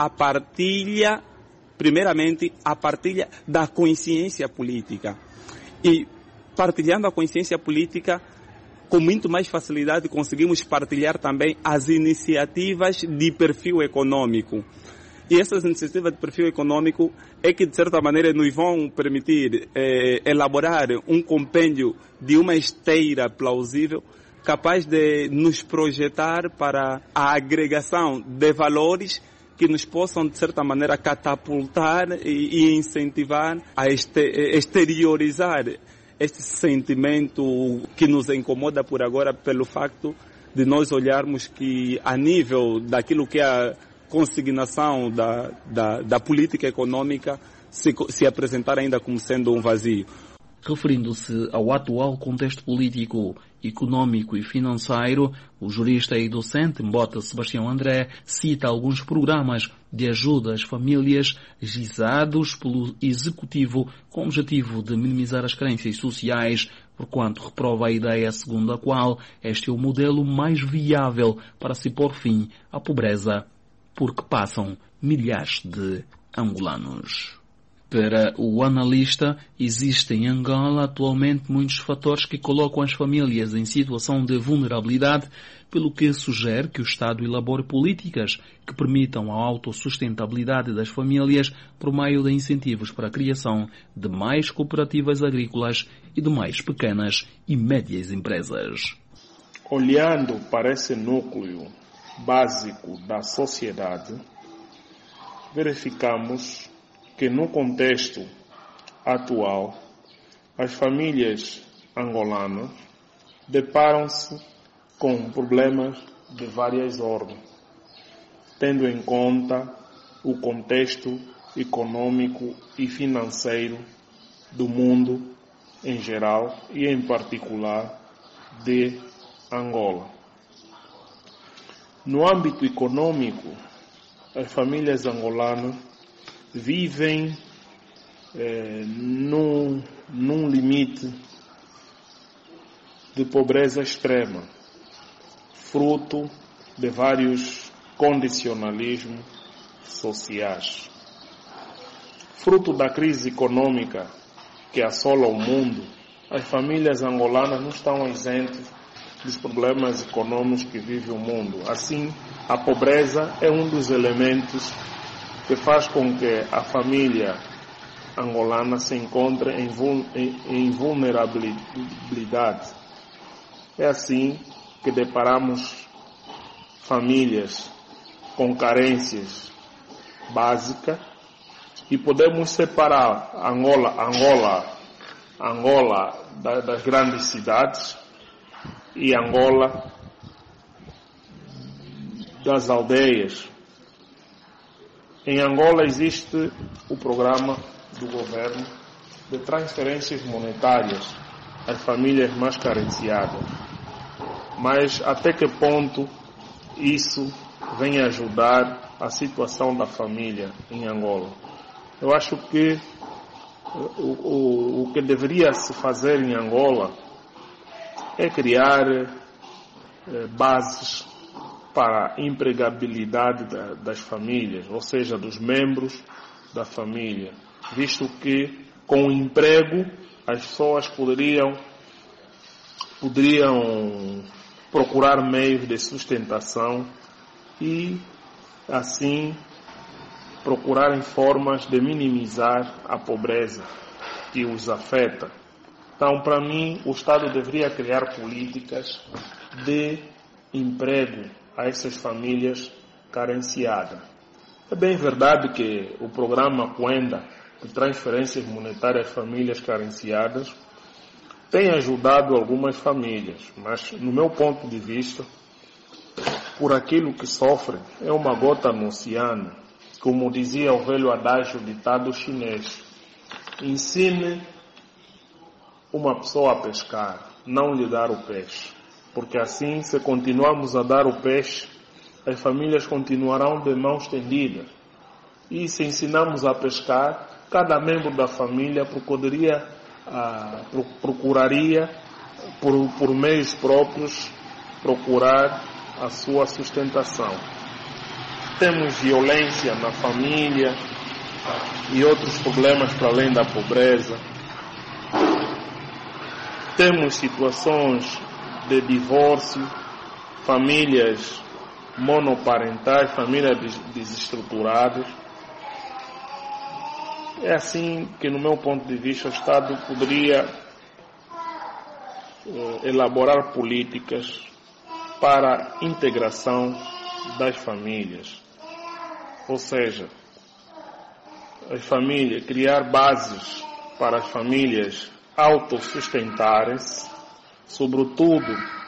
primeiramente a partilha da consciência política. E partilhando a consciência política, com muito mais facilidade conseguimos partilhar também as iniciativas de perfil econômico. E essas iniciativas de perfil econômico é que, de certa maneira, nos vão permitir elaborar um compêndio de uma esteira plausível capaz de nos projetar para a agregação de valores que nos possam, de certa maneira, catapultar e incentivar a exteriorizar este sentimento que nos incomoda por agora pelo facto de nós olharmos que, a nível daquilo que é a consignação da política econômica, se apresentar ainda como sendo um vazio. Referindo-se ao atual contexto político, econômico e financeiro, o jurista e docente Mbota Sebastião André cita alguns programas de ajuda às famílias gizados pelo Executivo com o objetivo de minimizar as carências sociais, porquanto reprova a ideia segundo a qual este é o modelo mais viável para se pôr fim à pobreza, porque passam milhares de angolanos. Para o analista, existem em Angola atualmente muitos fatores que colocam as famílias em situação de vulnerabilidade, pelo que sugere que o Estado elabore políticas que permitam a autossustentabilidade das famílias por meio de incentivos para a criação de mais cooperativas agrícolas e de mais pequenas e médias empresas. Olhando para esse núcleo básico da sociedade, verificamos que no contexto atual, as famílias angolanas deparam-se com problemas de várias ordens. tendo em conta o contexto econômico e financeiro do mundo em geral e em particular de Angola. No âmbito econômico, as famílias angolanas vivem num limite de pobreza extrema, fruto de vários condicionalismos sociais. Fruto da crise econômica que assola o mundo, as famílias angolanas não estão isentas dos problemas econômicos que vive o mundo. Assim, a pobreza é um dos elementos que faz com que a família angolana se encontre em vulnerabilidade. É assim que deparamos famílias com carências básicas e podemos separar Angola das grandes cidades e Angola das aldeias. Em Angola existe o programa do governo de transferências monetárias às famílias mais carenciadas. Mas até que ponto isso vem ajudar a situação da família em Angola? Eu acho que o que deveria se fazer em Angola é criar bases para a empregabilidade das famílias, ou seja, dos membros da família, visto que com o emprego as pessoas poderiam procurar meios de sustentação e assim procurarem formas de minimizar a pobreza que os afeta. Então, para mim, o Estado deveria criar políticas de emprego a essas famílias carenciadas. É bem verdade que o programa Cuenda, de transferências monetárias às famílias carenciadas, tem ajudado algumas famílias, mas, no meu ponto de vista, por aquilo que sofrem, é uma gota no oceano. Como dizia o velho adágio ditado chinês: ensine uma pessoa a pescar, não lhe dar o peixe. Porque assim, se continuarmos a dar o peixe, as famílias continuarão de mãos estendidas. E se ensinarmos a pescar, cada membro da família procuraria, por meios próprios, procurar a sua sustentação. Temos violência na família e outros problemas para além da pobreza. Temos situações de divórcio, famílias monoparentais, famílias desestruturadas. É assim que, no meu ponto de vista, o Estado poderia elaborar políticas para a integração das famílias. Ou seja, as famílias, criar bases para as famílias autossustentarem-se, sobretudo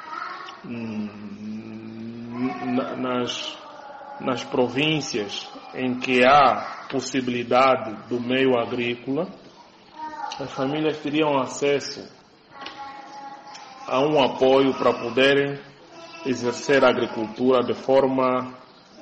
nas províncias em que há possibilidade do meio agrícola. As famílias teriam acesso a um apoio para poderem exercer a agricultura de forma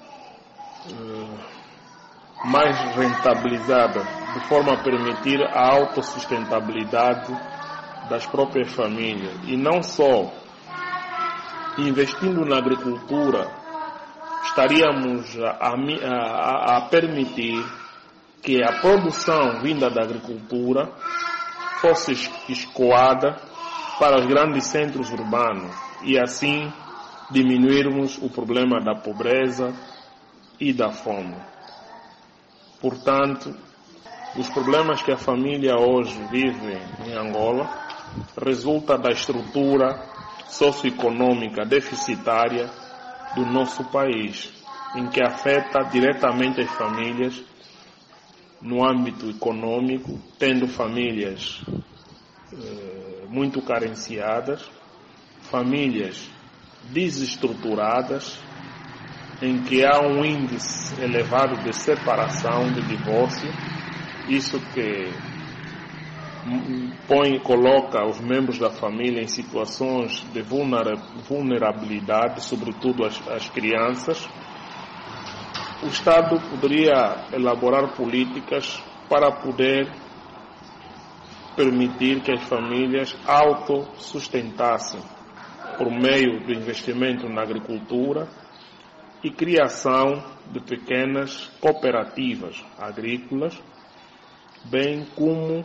mais rentabilizada, de forma a permitir a autossustentabilidade das próprias famílias. E não só investindo na agricultura, estaríamos a permitir que a produção vinda da agricultura fosse escoada para os grandes centros urbanos e assim diminuirmos o problema da pobreza e da fome. Portanto, os problemas que a família hoje vive em Angola resultam da estrutura socioeconômica deficitária do nosso país, em que afeta diretamente as famílias no âmbito econômico, tendo famílias muito carenciadas, famílias desestruturadas em que há um índice elevado de separação, de divórcio, isso que coloca os membros da família em situações de vulnerabilidade, sobretudo as crianças. O Estado poderia elaborar políticas para poder permitir que as famílias autossustentassem por meio do investimento na agricultura e criação de pequenas cooperativas agrícolas, bem como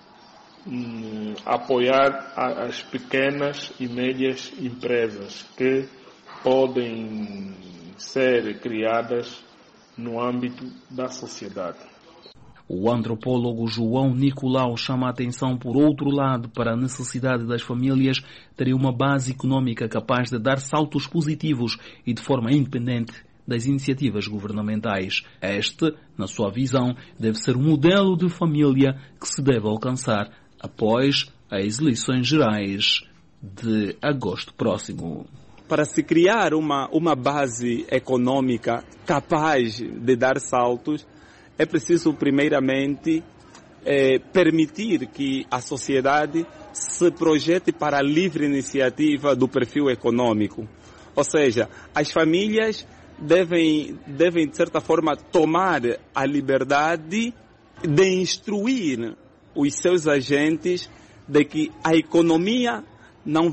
apoiar as pequenas e médias empresas que podem ser criadas no âmbito da sociedade. O antropólogo João Nicolau chama a atenção, por outro lado, para a necessidade das famílias terem uma base econômica capaz de dar saltos positivos e de forma independente das iniciativas governamentais. Este, na sua visão, deve ser o modelo de família que se deve alcançar após as eleições gerais de agosto próximo. Para se criar uma base econômica capaz de dar saltos, é preciso, primeiramente, permitir que a sociedade se projete para a livre iniciativa do perfil econômico. Ou seja, as famílias devem, de certa forma, tomar a liberdade de instruir os seus agentes de que a economia não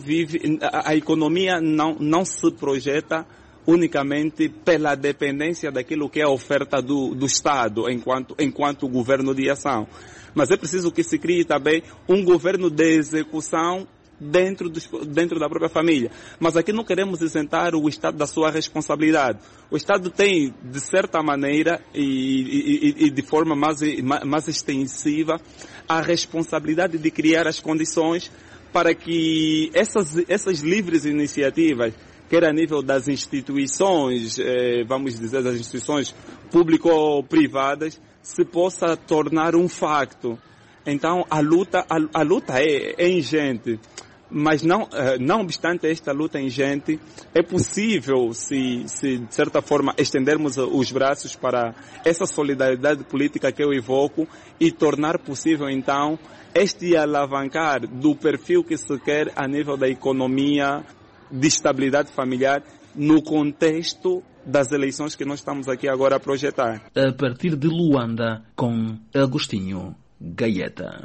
se projeta unicamente pela dependência daquilo que é a oferta do Estado enquanto governo de ação. Mas é preciso que se crie também um governo de execução dentro da própria família. Mas aqui não queremos isentar o Estado da sua responsabilidade. O Estado tem, de certa maneira e de forma mais extensiva, a responsabilidade de criar as condições para que essas livres iniciativas, quer a nível das instituições, vamos dizer, das instituições público-privadas, se possa tornar um facto. Então, a luta é ingente. Mas não obstante esta luta ingente, é possível, se de certa forma estendermos os braços para essa solidariedade política que eu evoco e tornar possível então este alavancar do perfil que se quer a nível da economia, de estabilidade familiar, no contexto das eleições que nós estamos aqui agora a projetar. A partir de Luanda, com Agostinho Gaeta.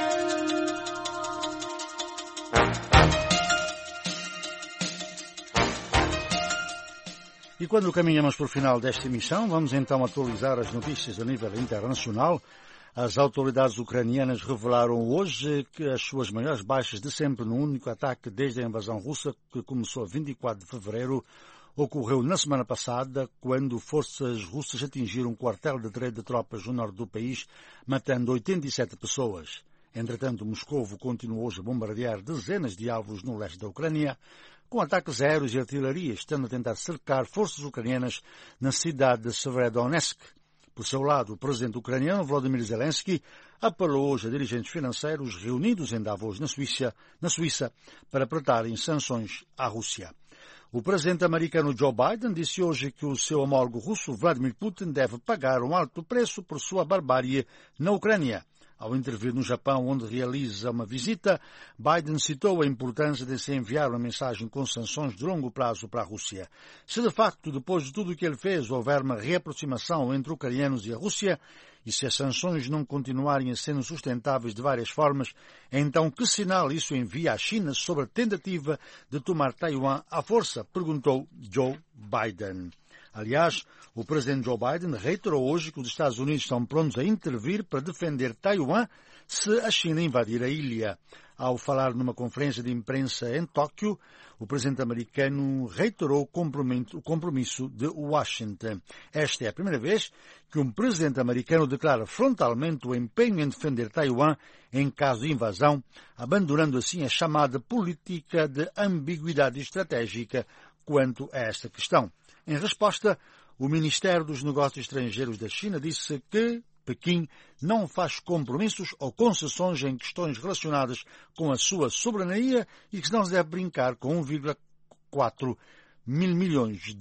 E quando caminhamos para o final desta emissão, vamos então atualizar as notícias a nível internacional. As autoridades ucranianas revelaram hoje que as suas maiores baixas de sempre no único ataque desde a invasão russa, que começou a 24 de fevereiro, ocorreu na semana passada, quando forças russas atingiram um quartel de treino de tropas no norte do país, matando 87 pessoas. Entretanto, Moscovo continua hoje a bombardear dezenas de alvos no leste da Ucrânia, com ataques aéreos e artilharia, estando a tentar cercar forças ucranianas na cidade de Severodonetsk. Por seu lado, o presidente ucraniano Volodymyr Zelensky apelou hoje a dirigentes financeiros reunidos em Davos, na Suíça, para apertarem sanções à Rússia. O presidente americano Joe Biden disse hoje que o seu homólogo russo Vladimir Putin deve pagar um alto preço por sua barbárie na Ucrânia. Ao intervir no Japão, onde realiza uma visita, Biden citou a importância de se enviar uma mensagem com sanções de longo prazo para a Rússia. Se de facto, depois de tudo o que ele fez, houver uma reaproximação entre ucranianos e a Rússia, e se as sanções não continuarem a ser sustentáveis de várias formas, então que sinal isso envia à China sobre a tentativa de tomar Taiwan à força? Perguntou Joe Biden. Aliás, o presidente Joe Biden reiterou hoje que os Estados Unidos estão prontos a intervir para defender Taiwan se a China invadir a ilha. Ao falar numa conferência de imprensa em Tóquio, o presidente americano reiterou o compromisso de Washington. Esta é a primeira vez que um presidente americano declara frontalmente o empenho em defender Taiwan em caso de invasão, abandonando assim a chamada política de ambiguidade estratégica quanto a esta questão. Em resposta, o Ministério dos Negócios Estrangeiros da China disse que Pequim não faz compromissos ou concessões em questões relacionadas com a sua soberania e que não se deve brincar com 1,4 mil milhões de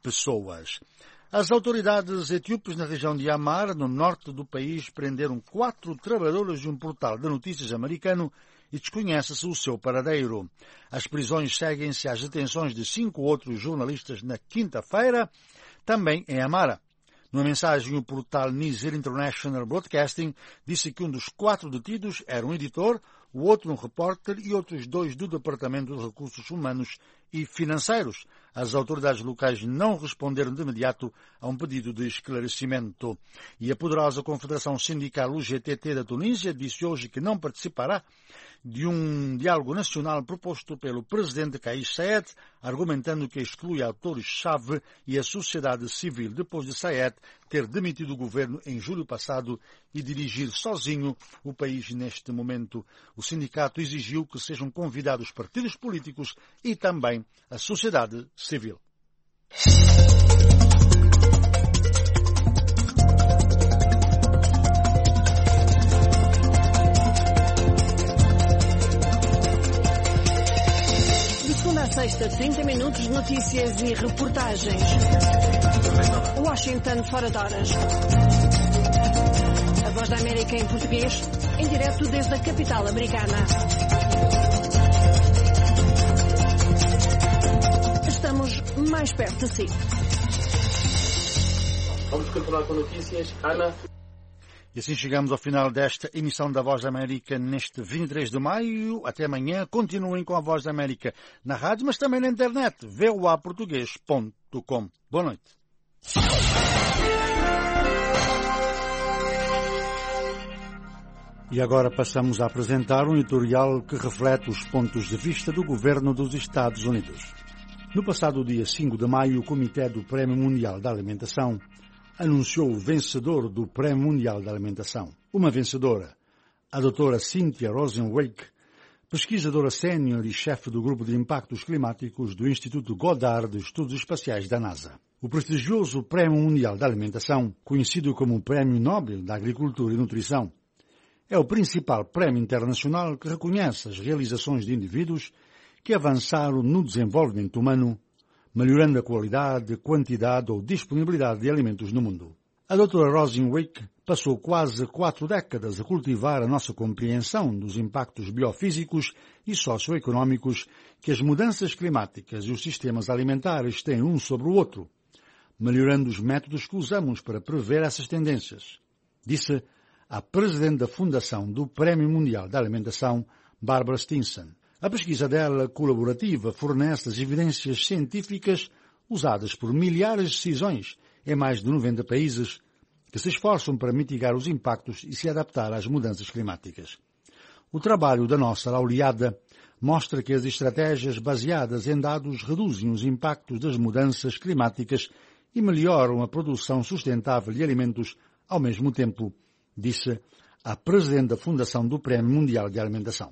pessoas. As autoridades etíopes na região de Amara, no norte do país, prenderam 4 trabalhadores de um portal de notícias americano e desconhece-se o seu paradeiro. As prisões seguem-se às detenções de 5 outros jornalistas na quinta-feira, também em Amara. Numa mensagem, o portal Niger International Broadcasting disse que um dos 4 detidos era um editor, o outro um repórter e outros 2 do Departamento de Recursos Humanos e Financeiros. As autoridades locais não responderam de imediato a um pedido de esclarecimento. E a poderosa Confederação Sindical UGTT da Tunísia disse hoje que não participará de um diálogo nacional proposto pelo presidente Kais Saied, argumentando que exclui autores-chave e a sociedade civil depois de Saied ter demitido o governo em julho passado e dirigir sozinho o país neste momento. O sindicato exigiu que sejam convidados partidos políticos e também a sociedade civil. Sexta, 30 minutos de notícias e reportagens. Washington, fora de horas. A Voz da América em português, em direto desde a capital americana. Estamos mais perto de si. Vamos continuar com notícias. Ana. E assim chegamos ao final desta emissão da Voz da América neste 23 de maio. Até amanhã. Continuem com a Voz da América na rádio, mas também na internet. voaportugues.com. Boa noite. E agora passamos a apresentar um editorial que reflete os pontos de vista do governo dos Estados Unidos. No passado dia 5 de maio, o Comitê do Prémio Mundial da Alimentação anunciou o vencedor do Prémio Mundial da Alimentação. Uma vencedora, a doutora Cynthia Rosenwijk, pesquisadora sénior e chefe do Grupo de Impactos Climáticos do Instituto Goddard de Estudos Espaciais da NASA. O prestigioso Prémio Mundial da Alimentação, conhecido como o Prémio Nobel da Agricultura e Nutrição, é o principal prémio internacional que reconhece as realizações de indivíduos que avançaram no desenvolvimento humano, melhorando a qualidade, quantidade ou disponibilidade de alimentos no mundo. A doutora Rosenwijk passou quase 4 décadas a cultivar a nossa compreensão dos impactos biofísicos e socioeconômicos que as mudanças climáticas e os sistemas alimentares têm um sobre o outro, melhorando os métodos que usamos para prever essas tendências, disse a presidente da Fundação do Prémio Mundial da Alimentação, Barbara Stinson. A pesquisa dela, colaborativa, fornece as evidências científicas usadas por milhares de decisões em mais de 90 países que se esforçam para mitigar os impactos e se adaptar às mudanças climáticas. O trabalho da nossa laureada mostra que as estratégias baseadas em dados reduzem os impactos das mudanças climáticas e melhoram a produção sustentável de alimentos ao mesmo tempo, disse a presidente da Fundação do Prémio Mundial de Alimentação.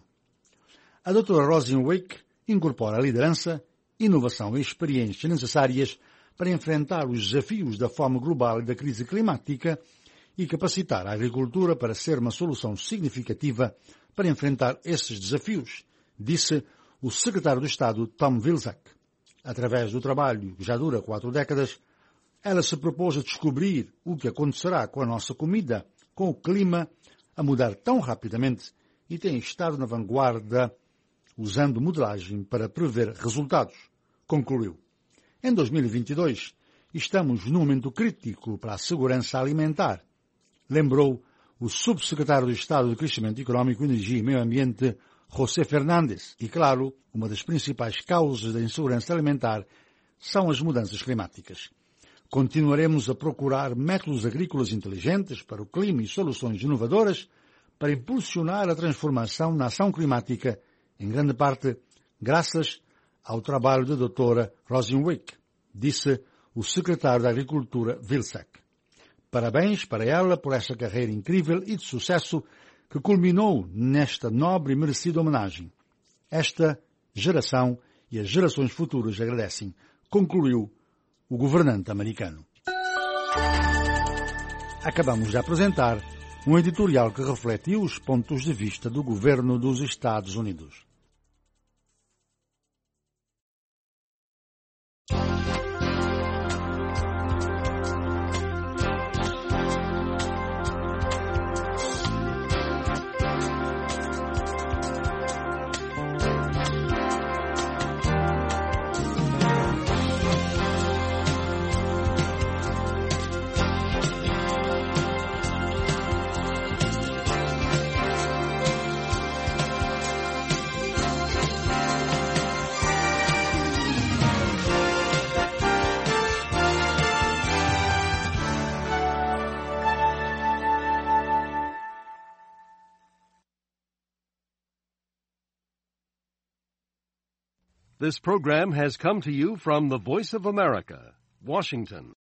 A doutora Rosenwijk incorpora a liderança, inovação e experiências necessárias para enfrentar os desafios da fome global e da crise climática e capacitar a agricultura para ser uma solução significativa para enfrentar esses desafios, disse o secretário de Estado Tom Vilsack. Através do trabalho, que já dura 4 décadas, ela se propôs a descobrir o que acontecerá com a nossa comida, com o clima a mudar tão rapidamente e tem estado na vanguarda usando modelagem para prever resultados, concluiu. Em 2022, estamos num momento crítico para a segurança alimentar, lembrou o subsecretário de Estado de Crescimento Econômico, Energia e Meio Ambiente, José Fernandes. E, claro, uma das principais causas da insegurança alimentar são as mudanças climáticas. Continuaremos a procurar métodos agrícolas inteligentes para o clima e soluções inovadoras para impulsionar a transformação na ação climática, em grande parte graças ao trabalho da doutora Rosenwijk, disse o secretário da Agricultura Vilsack. Parabéns para ela por esta carreira incrível e de sucesso que culminou nesta nobre e merecida homenagem. Esta geração e as gerações futuras agradecem, concluiu o governante americano. Acabamos de apresentar um editorial que refletiu os pontos de vista do governo dos Estados Unidos. This program has come to you from the Voice of America, Washington.